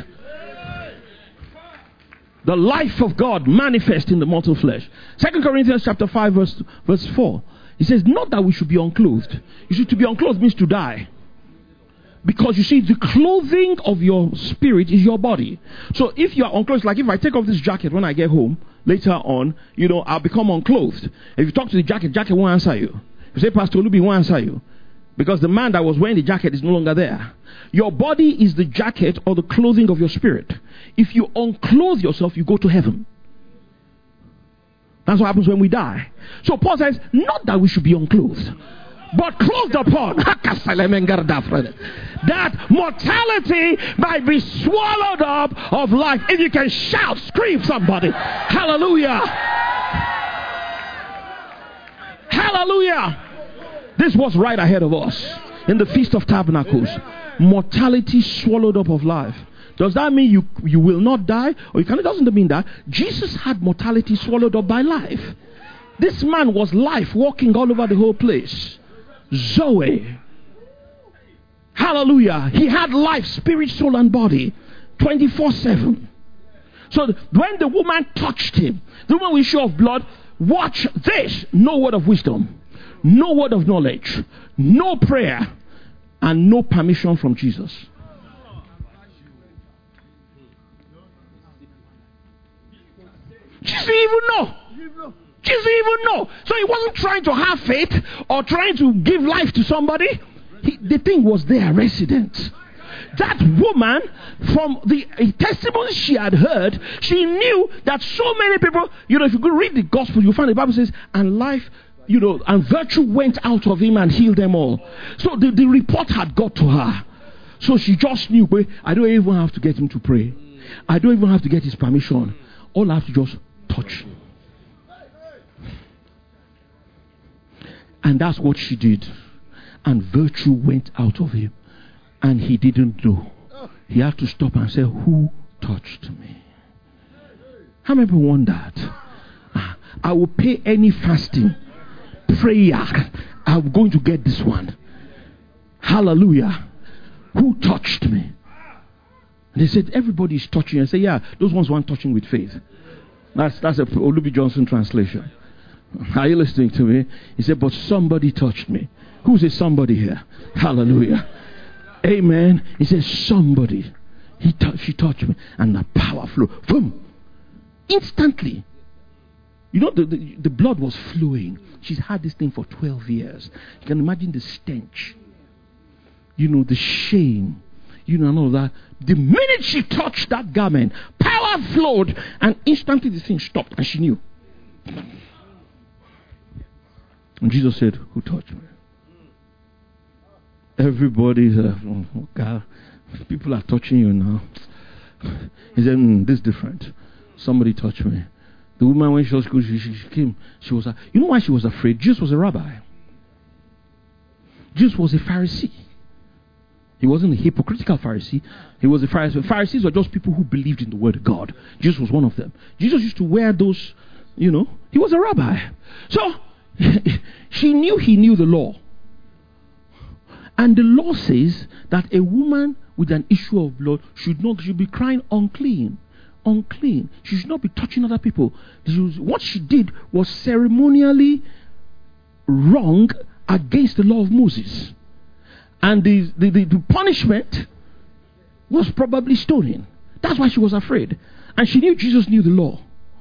The life of God manifest in the mortal flesh. 2 Corinthians chapter 5 verse 4. He says, not that we should be unclothed. You see, to be unclothed means to die. Because you see, the clothing of your spirit is your body. So if you are unclothed, like if I take off this jacket when I get home, later on, I'll become unclothed. If you talk to the jacket won't answer you. If you say, Pastor Olubi won't answer you. Because the man that was wearing the jacket is no longer there. Your body is the jacket or the clothing of your spirit. If you unclothe yourself, you go to heaven. That's what happens when we die. So Paul says, not that we should be unclothed, but clothed upon, that mortality might be swallowed up of life. If you can shout, scream somebody. Hallelujah. Hallelujah. This was right ahead of us in the Feast of Tabernacles. Mortality swallowed up of life. Does that mean you will not die? Or it doesn't mean that. Jesus had mortality swallowed up by life. This man was life walking all over the whole place. Zoe. Hallelujah. He had life, spirit, soul, and body 24/7. So when the woman touched him, the woman with issue of blood, watch this. No word of wisdom, no word of knowledge, no prayer, and no permission from Jesus. Jesus didn't even know. Jesus didn't even know. So he wasn't trying to have faith or trying to give life to somebody. The thing was there, resident. That woman, from the testimony she had heard, she knew that so many people, if you go read the gospel, you find the Bible says, and life, and virtue went out of him and healed them all. So the report had got to her. So she just knew, I don't even have to get him to pray. I don't even have to get his permission. All I have to just touch. And that's what she did. And virtue went out of him. And he didn't know. He had to stop and say, who touched me? How many people want that? I will pay any fasting, prayer. I'm going to get this one. Hallelujah. Who touched me? And they said, everybody is touching. I say, yeah, those ones weren't touching with faith. That's a Olubi Johnson translation. Are you listening to me? He said, but somebody touched me. Who's a somebody here? Hallelujah. Amen. He said, somebody. She touched me. And the power flowed. Boom. Instantly. The blood was flowing. She's had this thing for 12 years. You can imagine the stench. The shame. And all that. The minute she touched that garment, power flowed. And instantly the thing stopped. And she knew. And Jesus said, who touched me? Everybody said, oh God, people are touching you now. He said, this is different. Somebody touched me. The woman, when she was school, she came. She was, you know why she was afraid? Jesus was a rabbi. Jesus was a Pharisee. He wasn't a hypocritical Pharisee. He was a Pharisee. Pharisees were just people who believed in the word of God. Jesus was one of them. Jesus used to wear those, he was a rabbi. So, she knew he knew the law. And the law says that a woman with an issue of blood should be crying unclean. Unclean. She should not be touching other people. What she did was ceremonially wrong against the law of Moses. And the punishment was probably stoning. That's why she was afraid. And she knew Jesus knew the law.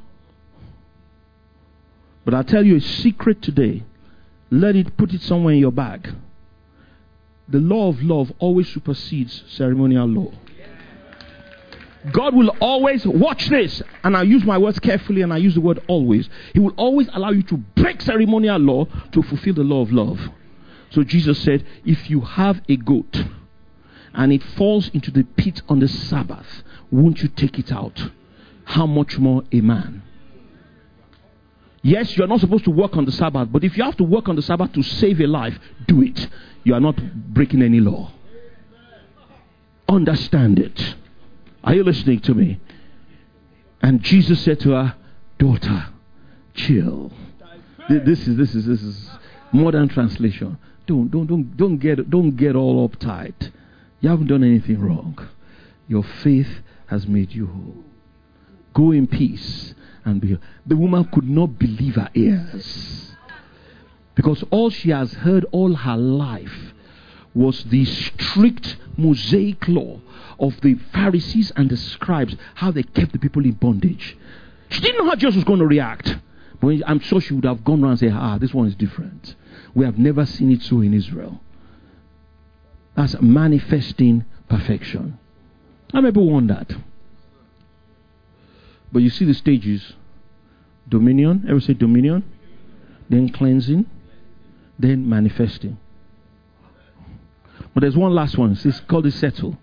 But I'll tell you a secret today. Put it somewhere in your bag. The law of love always supersedes ceremonial law. God will always, watch this, and I use my words carefully and I use the word always. He will always allow you to break ceremonial law to fulfill the law of love. So Jesus said, if you have a goat and it falls into the pit on the Sabbath, won't you take it out? How much more a man? Yes, you are not supposed to work on the Sabbath, but if you have to work on the Sabbath to save a life, do it. You are not breaking any law. Understand it. Are you listening to me? And Jesus said to her, daughter, chill. This is modern translation. Don't get all uptight. You haven't done anything wrong. Your faith has made you whole. Go in peace and be. The woman could not believe her ears, because all she has heard all her life was the strict Mosaic law of the Pharisees and the scribes, how they kept the people in bondage. She didn't know how Jesus was going to react. But I'm sure she would have gone around and said, this one is different. We have never seen it so in Israel. That's manifesting perfection. How many people want that? But you see the stages. Dominion. Ever say dominion? Then cleansing. Then manifesting. But there's one last one. It's called the settle.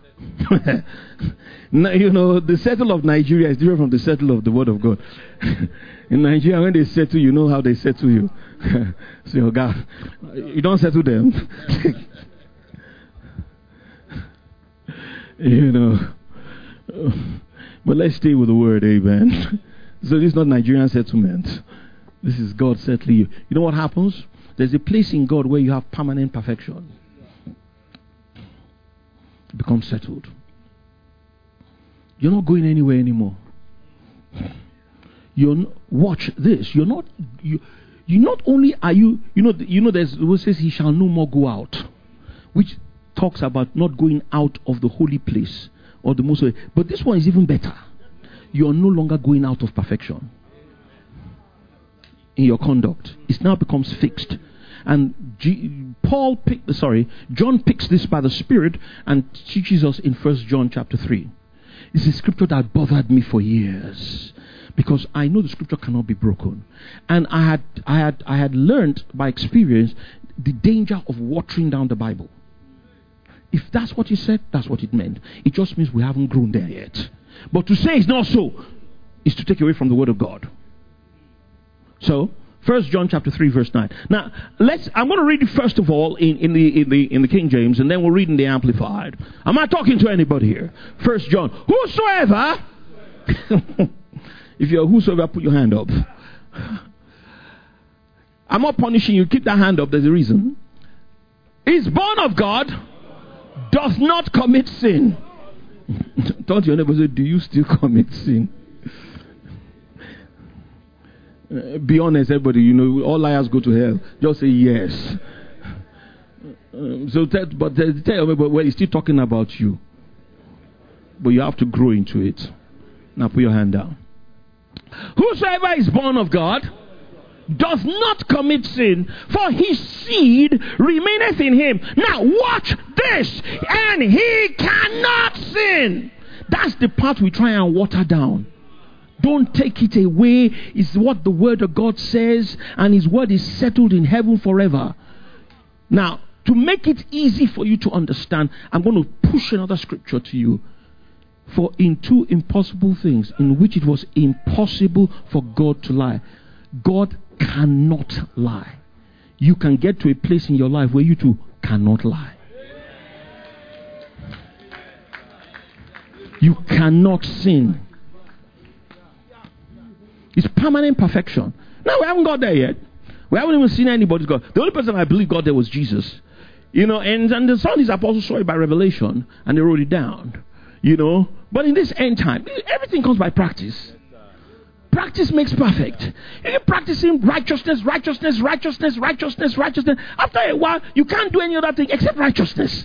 The settle of Nigeria is different from the settle of the word of God. In Nigeria, when they settle, you know how they settle you. So, God, you don't settle them. But let's stay with the word, amen. So this is not Nigerian settlement. This is God settling you. You know what happens? There's a place in God where you have permanent perfection. Become settled. You're not going anywhere anymore. Watch this. You not only are you, there's what says he shall no more go out, which talks about not going out of the holy place or the most holy. But this one is even better. You are no longer going out of perfection in your conduct. It now becomes fixed. And John picks this by the Spirit and teaches us in 1 John chapter 3. It's a scripture that bothered me for years, because I know the scripture cannot be broken. And I had learned by experience the danger of watering down the Bible. If that's what he said, that's what it meant. It just means we haven't grown there yet. But to say it's not so is to take away from the word of God. So, 1 John chapter 3 verse 9. Now, I'm going to read it first of all in the King James, and then we'll read in the Amplified. Am I talking to anybody here? 1 John. Whosoever, if you're whosoever, put your hand up. I'm not punishing you. Keep that hand up. There's a reason. Is born of God, does not commit sin. Don't your neighbor say, do you still commit sin? Be honest, everybody. You know, all liars go to hell. Just say yes. But tell your neighbor, well, he's still talking about you. But you have to grow into it. Now put your hand down. Whosoever is born of God does not commit sin, for his seed remaineth in him. Now watch this. And he cannot sin. That's the part we try and water down. Don't take it away. It's what the word of God says, and his word is settled in heaven forever. Now, to make it easy for you to understand, I'm going to push another scripture to you. For in two impossible things, in which it was impossible for God to lie, God cannot lie. You can get to a place in your life where you too cannot lie. You cannot sin. It's permanent perfection. Now, we haven't got there yet. We haven't even seen anybody's God. The only person I believe got there was Jesus. You know, and the Son, his apostles saw it by revelation, and they wrote it down. You know, but in this end time, everything comes by practice. Practice makes perfect. You keep practicing righteousness. After a while, you can't do any other thing except righteousness.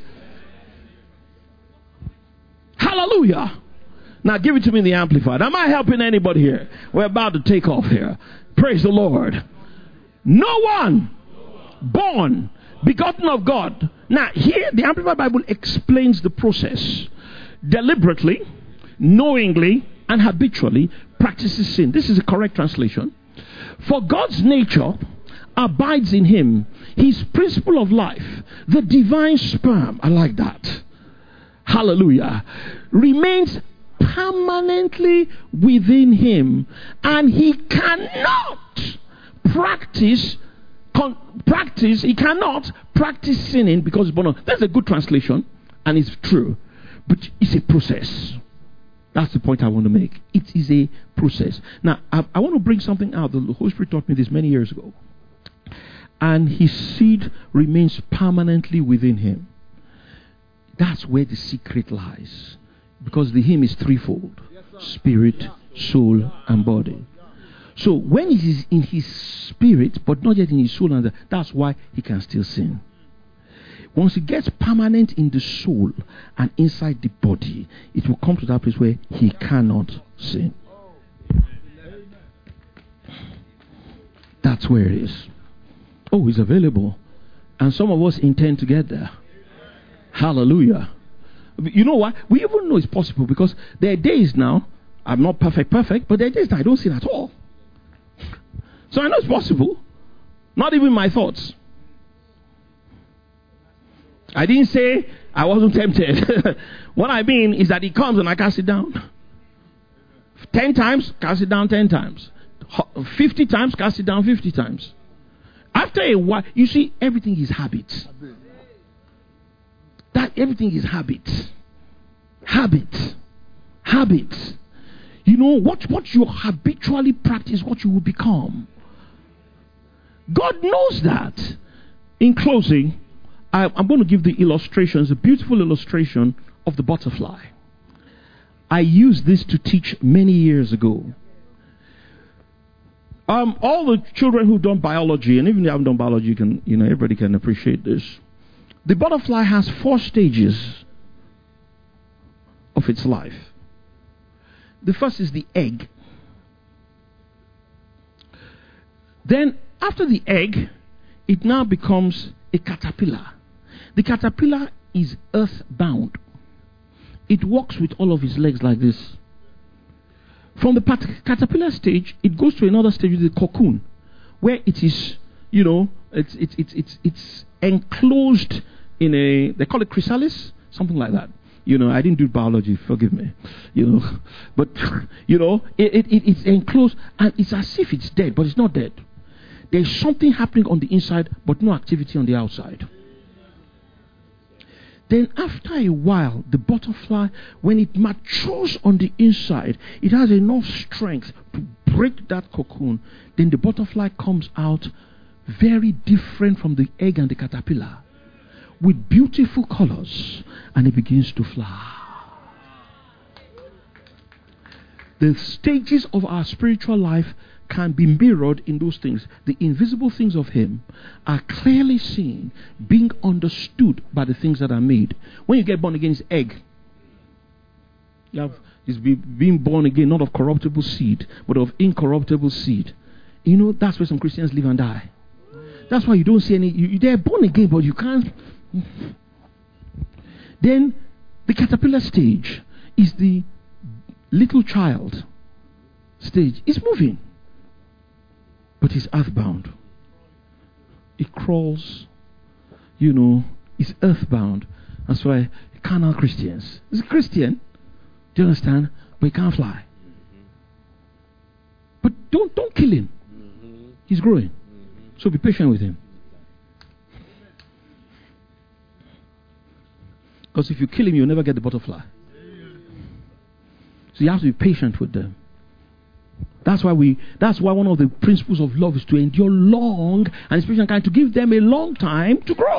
Hallelujah. Now give it to me in the Amplified. Am I helping anybody here? We're about to take off here. Praise the Lord. No one born, begotten of God. Now here, the Amplified Bible explains the process. Deliberately, knowingly, and habitually practices sin. This is a correct translation. For God's nature abides in him. His principle of life, the divine sperm, I like that. Hallelujah. Remains permanently within him, and he cannot practice sinning because he's born of. That's a good translation, and it's true, but it's a process. That's the point I want to make. It is a process. Now, I want to bring something out. The Holy Spirit taught me this many years ago. And his seed remains permanently within him. That's where the secret lies. Because the him is threefold. Spirit, soul, and body. So when it is in his spirit, but not yet in his soul, and that's why he can still sin. Once it gets permanent in the soul and inside the body, it will come to that place where he cannot sin. That's where it is. Oh, it's available. And some of us intend to get there. Hallelujah. You know what? We even know it's possible because there are days now, I'm not perfect, but there are days now I don't sin at all. So I know it's possible. Not even my thoughts. I didn't say I wasn't tempted. What I mean is that it comes and I cast it down. 10 times, cast it down 10 times. 50 times, cast it down 50 times. After a while, you see, everything is habit. That everything is habit. Habit. You know, what you habitually practice, what you will become. God knows that. In closing, I'm going to give the illustrations, a beautiful illustration of the butterfly. I used this to teach many years ago. All the children who've done biology, and even if you haven't done biology, everybody can appreciate this. The butterfly has 4 stages of its life. The first is the egg. Then, after the egg, it now becomes a caterpillar. The caterpillar is earthbound. It walks with all of its legs like this. From the caterpillar stage, it goes to another stage, the cocoon, where it is, it's enclosed in a, they call it chrysalis, something like that. I didn't do biology, forgive me. But it's enclosed, and it's as if it's dead, but it's not dead. There's something happening on the inside, but no activity on the outside. Then after a while, the butterfly, when it matures on the inside, it has enough strength to break that cocoon. Then the butterfly comes out very different from the egg and the caterpillar, with beautiful colors, and it begins to fly. The stages of our spiritual life can be mirrored in those things. The invisible things of Him are clearly seen, being understood by the things that are made. When you get born again, it's egg. It's being born again, not of corruptible seed, but of incorruptible seed. That's where some Christians live and die. That's why you don't see any. They're born again, but you can't. Then the caterpillar stage is the little child stage. It's moving, but it's earthbound. It crawls, it's earthbound. That's why carnal Christians. He's a Christian, do you understand? But he can't fly. But don't kill him. He's growing. So be patient with him. Because if you kill him, you'll never get the butterfly. So you have to be patient with them. That's why one of the principles of love is to endure long, and especially kind to give them a long time to grow.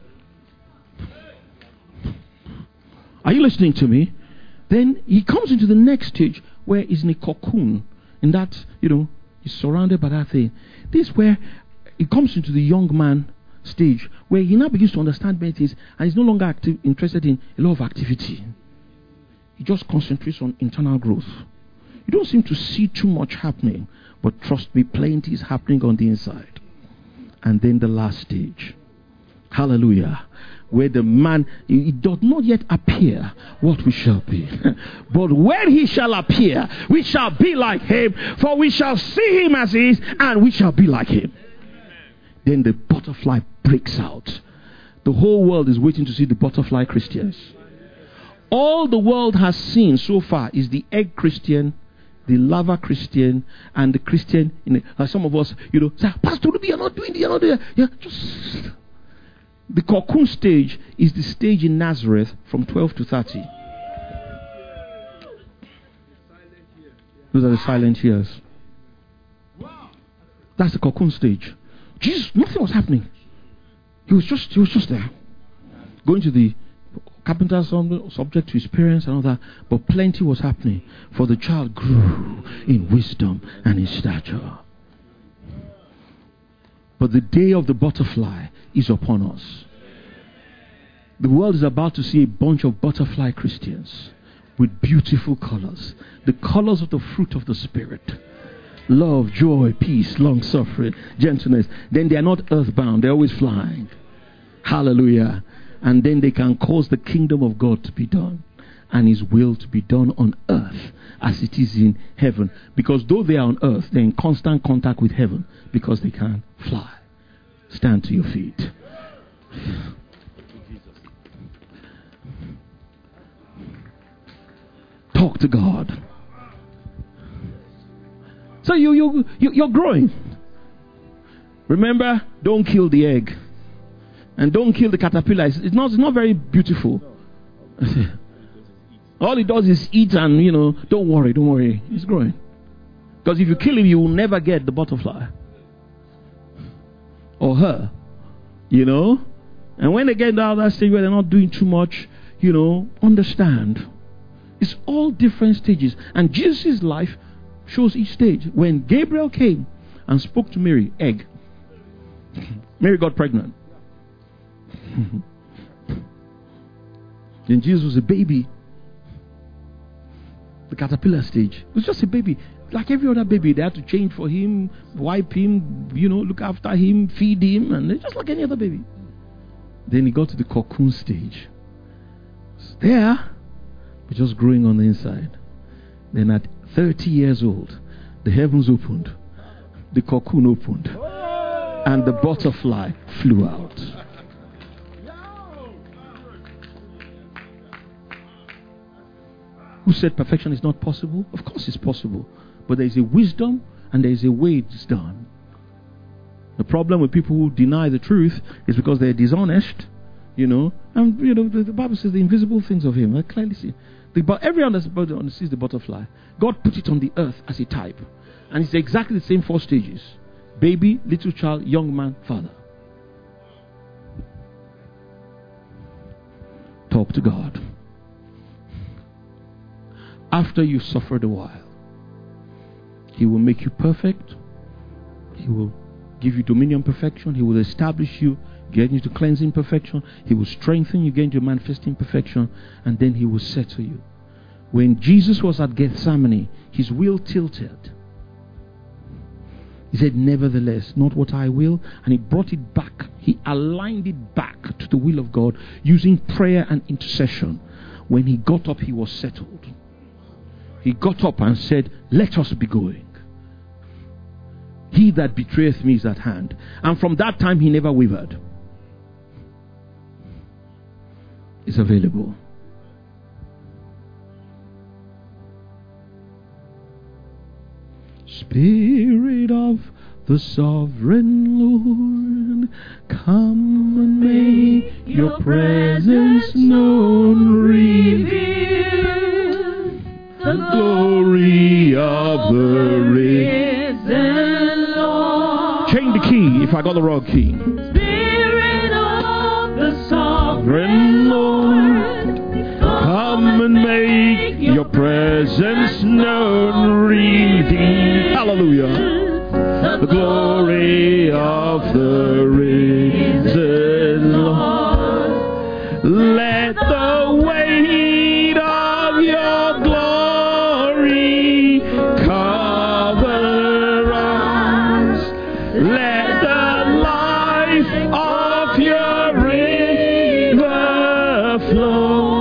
Are you listening to me? Then he comes into the next stage where he's in a cocoon. In that, he's surrounded by that thing. This is where he comes into the young man stage, where he now begins to understand many things, and he's no longer interested in a lot of activity. He just concentrates on internal growth. You don't seem to see too much happening, but trust me, plenty is happening on the inside. And then the last stage, hallelujah, where the man, it does not yet appear what we shall be. But when he shall appear, we shall be like him, for we shall see him as he is, and we shall be like him. Then the butterfly breaks out. The whole world is waiting to see the butterfly Christians. All the world has seen so far is the egg Christian, the larva Christian, and the Christian. Some of us, say, Pastor Ruby, you're not doing this, you're not doing that. Yeah, just. The cocoon stage is the stage in Nazareth from 12 to 30. Those are the silent years. That's the cocoon stage. Jesus, nothing was happening. He was just there. Going to the carpenter, subject to his parents and all that. But plenty was happening. For the child grew in wisdom and in stature. But the day of the butterfly is upon us. The world is about to see a bunch of butterfly Christians with beautiful colors. The colors of the fruit of the Spirit. Love, joy, peace, long-suffering, gentleness. Then they are not earthbound. They're always flying. Hallelujah. And then they can cause the kingdom of God to be done. And His will to be done on earth as it is in heaven. Because though they are on earth, they're in constant contact with heaven. Because they can fly. Stand to your feet. Talk to God. So you're growing. Remember, don't kill the egg. And don't kill the caterpillar. It's not very beautiful. All it does is eat and, don't worry. It's growing. Because if you kill him, you will never get the butterfly. Or her. And when they get down that stage where they're not doing too much, understand. It's all different stages. And Jesus' life shows each stage. When Gabriel came and spoke to Mary, egg. Mary got pregnant. Then Jesus was a baby. The caterpillar stage. It was just a baby. like every other baby, they had to change for him, wipe him, look after him, feed him, and just like any other baby. Then he got to the cocoon stage. It's there, but just growing on the inside. Then at 30 years old, the heavens opened, the cocoon opened, and the butterfly flew out. Who said perfection is not possible? Of course it's possible. But there is a wisdom and there is a way it's done. The problem with people who deny the truth is because they're dishonest, and the Bible says the invisible things of him. I clearly see. Everyone that sees the butterfly, God put it on the earth as a type. And it's exactly the same 4 stages. Baby, little child, young man, father. Talk to God. After you suffered a while, He will make you perfect. He will give you dominion perfection. He will establish you, get you to cleansing perfection. He will strengthen you, get into manifesting perfection. And then He will settle you. When Jesus was at Gethsemane, His will tilted. He said, nevertheless, not what I will. And He brought it back. He aligned it back to the will of God using prayer and intercession. When He got up, He was settled. He got up and said, let us be going. He that betrayeth me is at hand. And from that time, He never wavered. It's available. Spirit of the sovereign Lord, come and make your presence known. Reveal the glory of the risen Lord. Change the key if I got the wrong key. Spirit of the sovereign Lord, come and make your presence known. Reveal, hallelujah, the glory of the risen Lord. Let the weight of your glory cover us. Let the life of your river flow.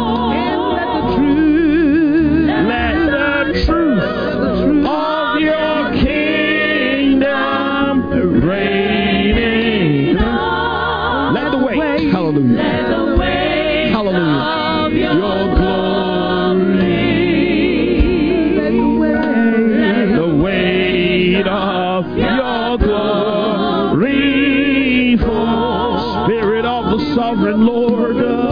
Sovereign Lord,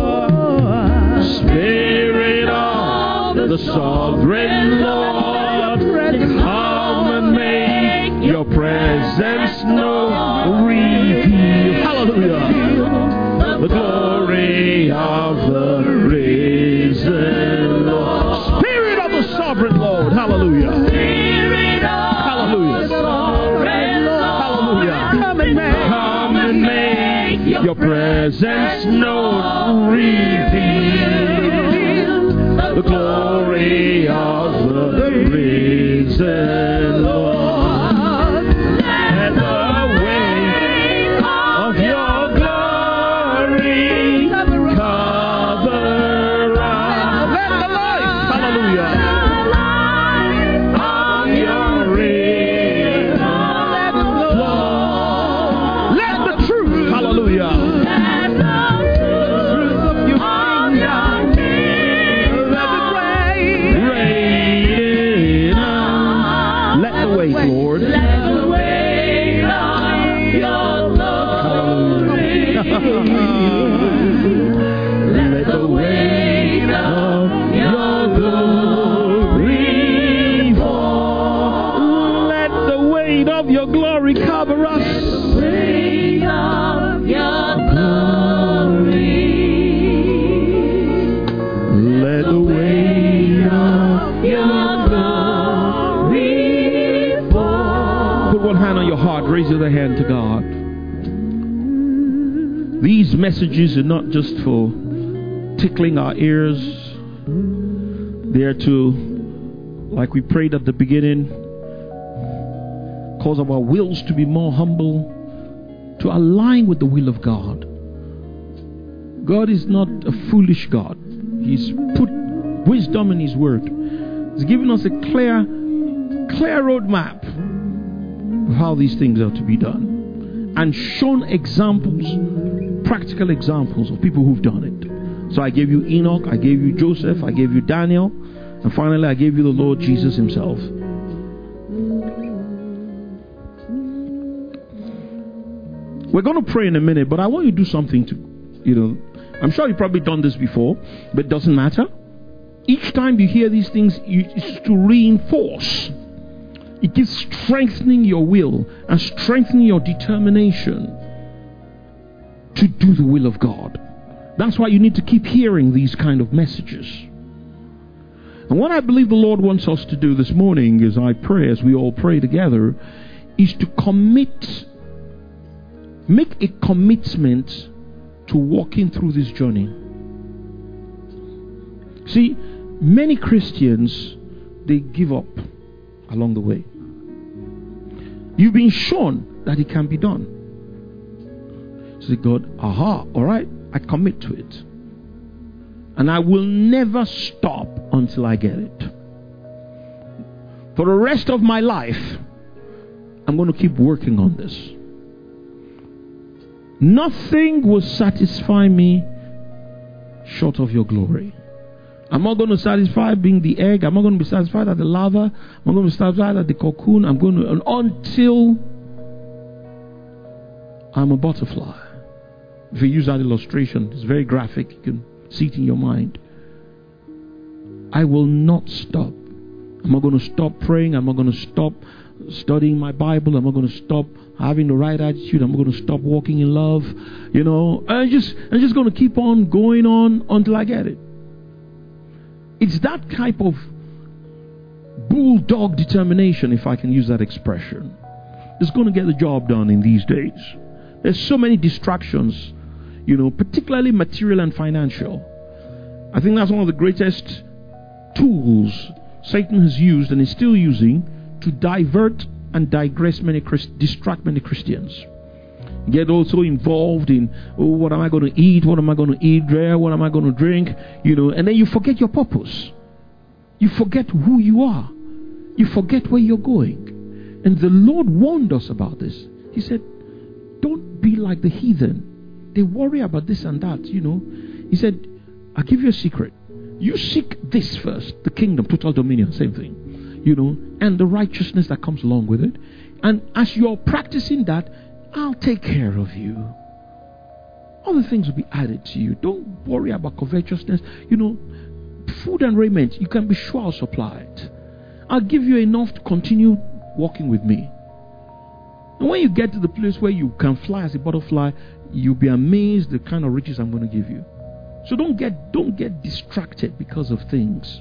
Spirit of the sovereign Lord, come and make your presence known. Reveal, hallelujah, the glory of the risen Lord. Spirit of the sovereign Lord, hallelujah. Hallelujah. Hallelujah. Come and make your presence known. Reveal the glory of the risen Lord. Let the weight of your glory cover us. Let the light, hallelujah, of your river flow. Let the truth, hallelujah, Lord. Let the weight of your glory. Let the weight of your glory fall. Let the weight of your glory cover us. Let the weight of your glory. Let the weight of your one hand on your heart, raise your other hand to God. These messages are not just for tickling our ears. They are to like we prayed at the beginning, cause our wills to be more humble, to align with the will of God. God is not a foolish God. He's put wisdom in His word. He's given us a clear roadmap of how these things are to be done, and shown examples, practical examples of people who've done it. So I gave you Enoch, I gave you Joseph, I gave you Daniel, and finally I gave you the Lord Jesus Himself. We're going to pray in a minute, but I want you to do something to, I'm sure you've probably done this before, but it doesn't matter. Each time you hear these things, it's to reinforce. It is strengthening your will and strengthening your determination to do the will of God. That's why you need to keep hearing these kind of messages. And what I believe the Lord wants us to do this morning, as I pray, as we all pray together, is to make a commitment to walking through this journey. See, many Christians, they give up along the way. You've been shown that it can be done. Say, God, all right, I commit to it. And I will never stop until I get it. For the rest of my life, I'm going to keep working on this. Nothing will satisfy me short of your glory. I'm not going to satisfy being the egg. I'm not going to be satisfied at the larva. I'm not going to be satisfied at the cocoon. I'm going to, until I'm a butterfly. If you use that illustration, it's very graphic. You can see it in your mind. I will not stop. I'm not going to stop praying. I'm not going to stop studying my Bible. I'm not going to stop having the right attitude. I'm not going to stop walking in love. I'm just going to keep on going on until I get it. It's that type of bulldog determination, if I can use that expression, that's going to get the job done in these days. There's so many distractions, particularly material and financial. I think that's one of the greatest tools Satan has used and is still using to divert and distress many Christians. Get also involved in, what am I going to eat? What am I going to eat there? What am I going to drink? And then you forget your purpose. You forget who you are. You forget where you're going. And the Lord warned us about this. He said, don't be like the heathen. They worry about this and that, He said, I'll give you a secret. You seek this first, the kingdom, total dominion, same thing. And the righteousness that comes along with it. And as you're practicing that, I'll take care of you. Other things will be added to you. Don't worry about covetousness. Food and raiment, you can be sure I'll supply it. I'll give you enough to continue walking with me. And when you get to the place where you can fly as a butterfly, you'll be amazed the kind of riches I'm going to give you. So don't get distracted because of things.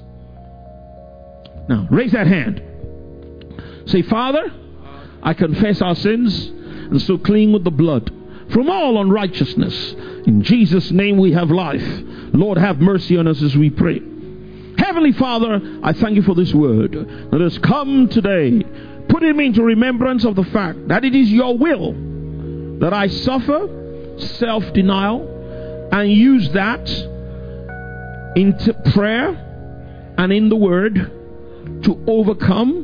Now, raise that hand. Say, Father, I confess our sins and so clean with the blood from all unrighteousness. In Jesus' name we have life. Lord, have mercy on us as we pray. Heavenly Father, I thank you for this word that has come today, putting me into remembrance of the fact that it is your will that I suffer self-denial and use that into prayer and in the word to overcome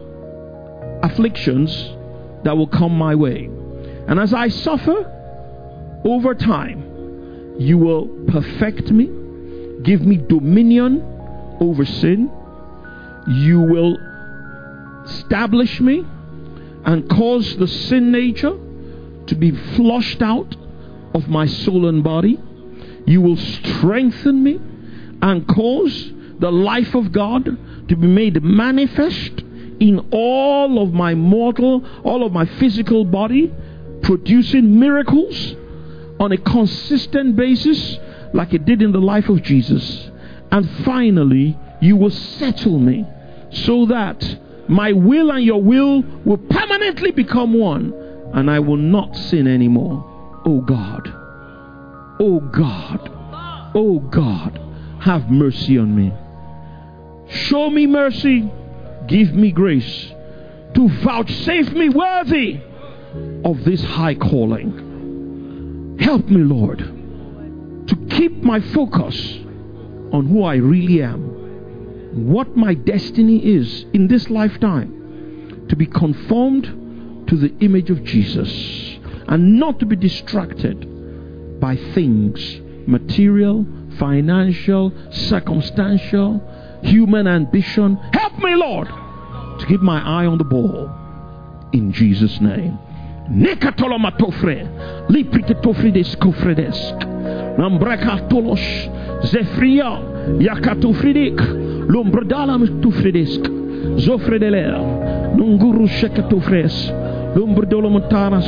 afflictions that will come my way. And as I suffer over time, you will perfect me, give me dominion over sin. You will establish me and cause the sin nature to be flushed out of my soul and body. You will strengthen me and cause the life of God to be made manifest in all of my mortal, all of my physical body, producing miracles on a consistent basis like it did in the life of Jesus. And finally, you will settle me so that my will and your will permanently become one, and I will not sin anymore. Oh God, oh God, oh God, have mercy on me. Show me mercy Give me grace to vouchsafe me worthy of this high calling. Help me, Lord, to keep my focus on who I really am, what my destiny is in this lifetime, to be conformed to the image of Jesus, and not to be distracted by things, material, financial, circumstantial, human ambition. Help me, Lord, to keep my eye on the ball. In Jesus' name. Nekatolomatofre, lipritofrides kofredesk, lambrekatolos, zefria, yakatofridik, lombredalam tufridesk, zofredeler, nunguru shekatofres, lombredolomontaras,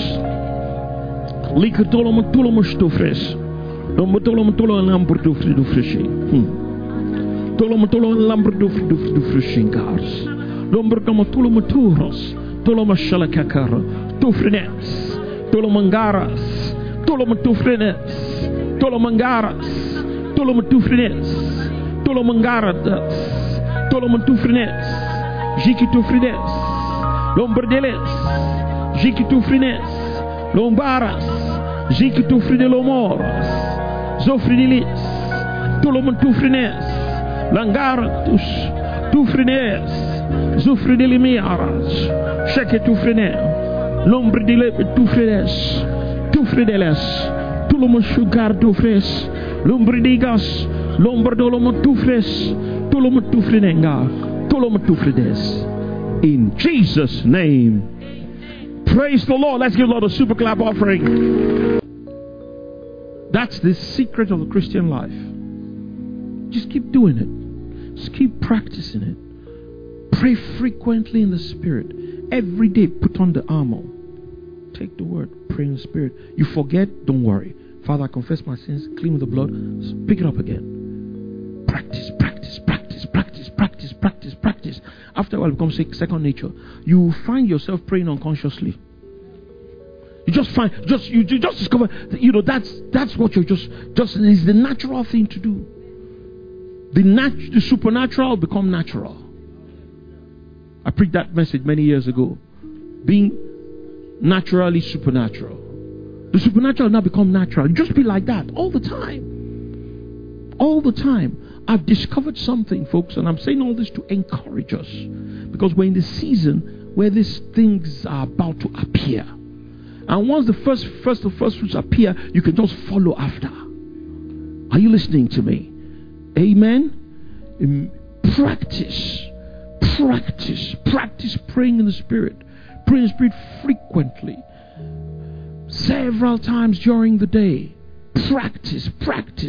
likatolomontolomostofres, lombredolomontolo lambredofridofrishi, tolomotolo lambredofridofrishinkars, lombredomotolomoturos, tolomashalakakara, tufrines, tolomangaras, tolomatufrines, tolomangaras, tolomatufrines, tolomangaradas, tolomatufrines, jikitufrines, lomberdeles, jikitufrines, lombaras, jikitufridelomoras, zofridilis, tolomatufrines, langaratus, tufrines, zufridelimiaras, sheketufrine, lombredile tufrides, tufrideles, tulomashugar tufres, lombredigas, lombredolomotufres, tulomatufrinenga, tulomatufrides. In Jesus' name. Praise the Lord. Let's give the Lord a super clap offering. That's the secret of the Christian life. Just keep doing it. Just keep practicing it. Pray frequently in the Spirit. Every day, put on the armor. Take the word. Pray in the Spirit. You forget, don't worry. Father, I confess my sins. Clean with the blood. Pick it up again. Practice, practice, practice, practice, practice, practice, practice. After a while, it becomes second nature. You find yourself praying unconsciously. You just find, you just discover, that's what you're just is the natural thing to do. The supernatural become natural. I preached that message many years ago. Being naturally supernatural. The supernatural now become natural. You just be like that all the time. All the time. I've discovered something, folks, and I'm saying all this to encourage us. Because we're in the season where these things are about to appear. And once the first fruits appear, you can just follow after. Are you listening to me? Amen? Practice praying in the Spirit. Pray in the Spirit frequently. Several times during the day. Practice the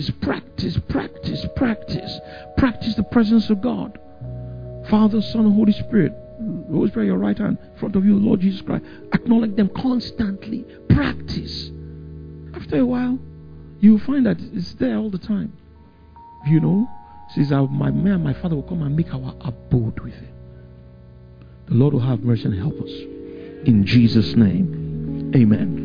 presence of God. Father, Son, and Holy Spirit. The Holy Spirit at your right hand, in front of you, Lord Jesus Christ. Acknowledge them constantly. Practice. After a while, you will find that it's there all the time. You know, it says, my Father will come and make our abode with Him. The Lord will have mercy and help us. In Jesus' name, amen.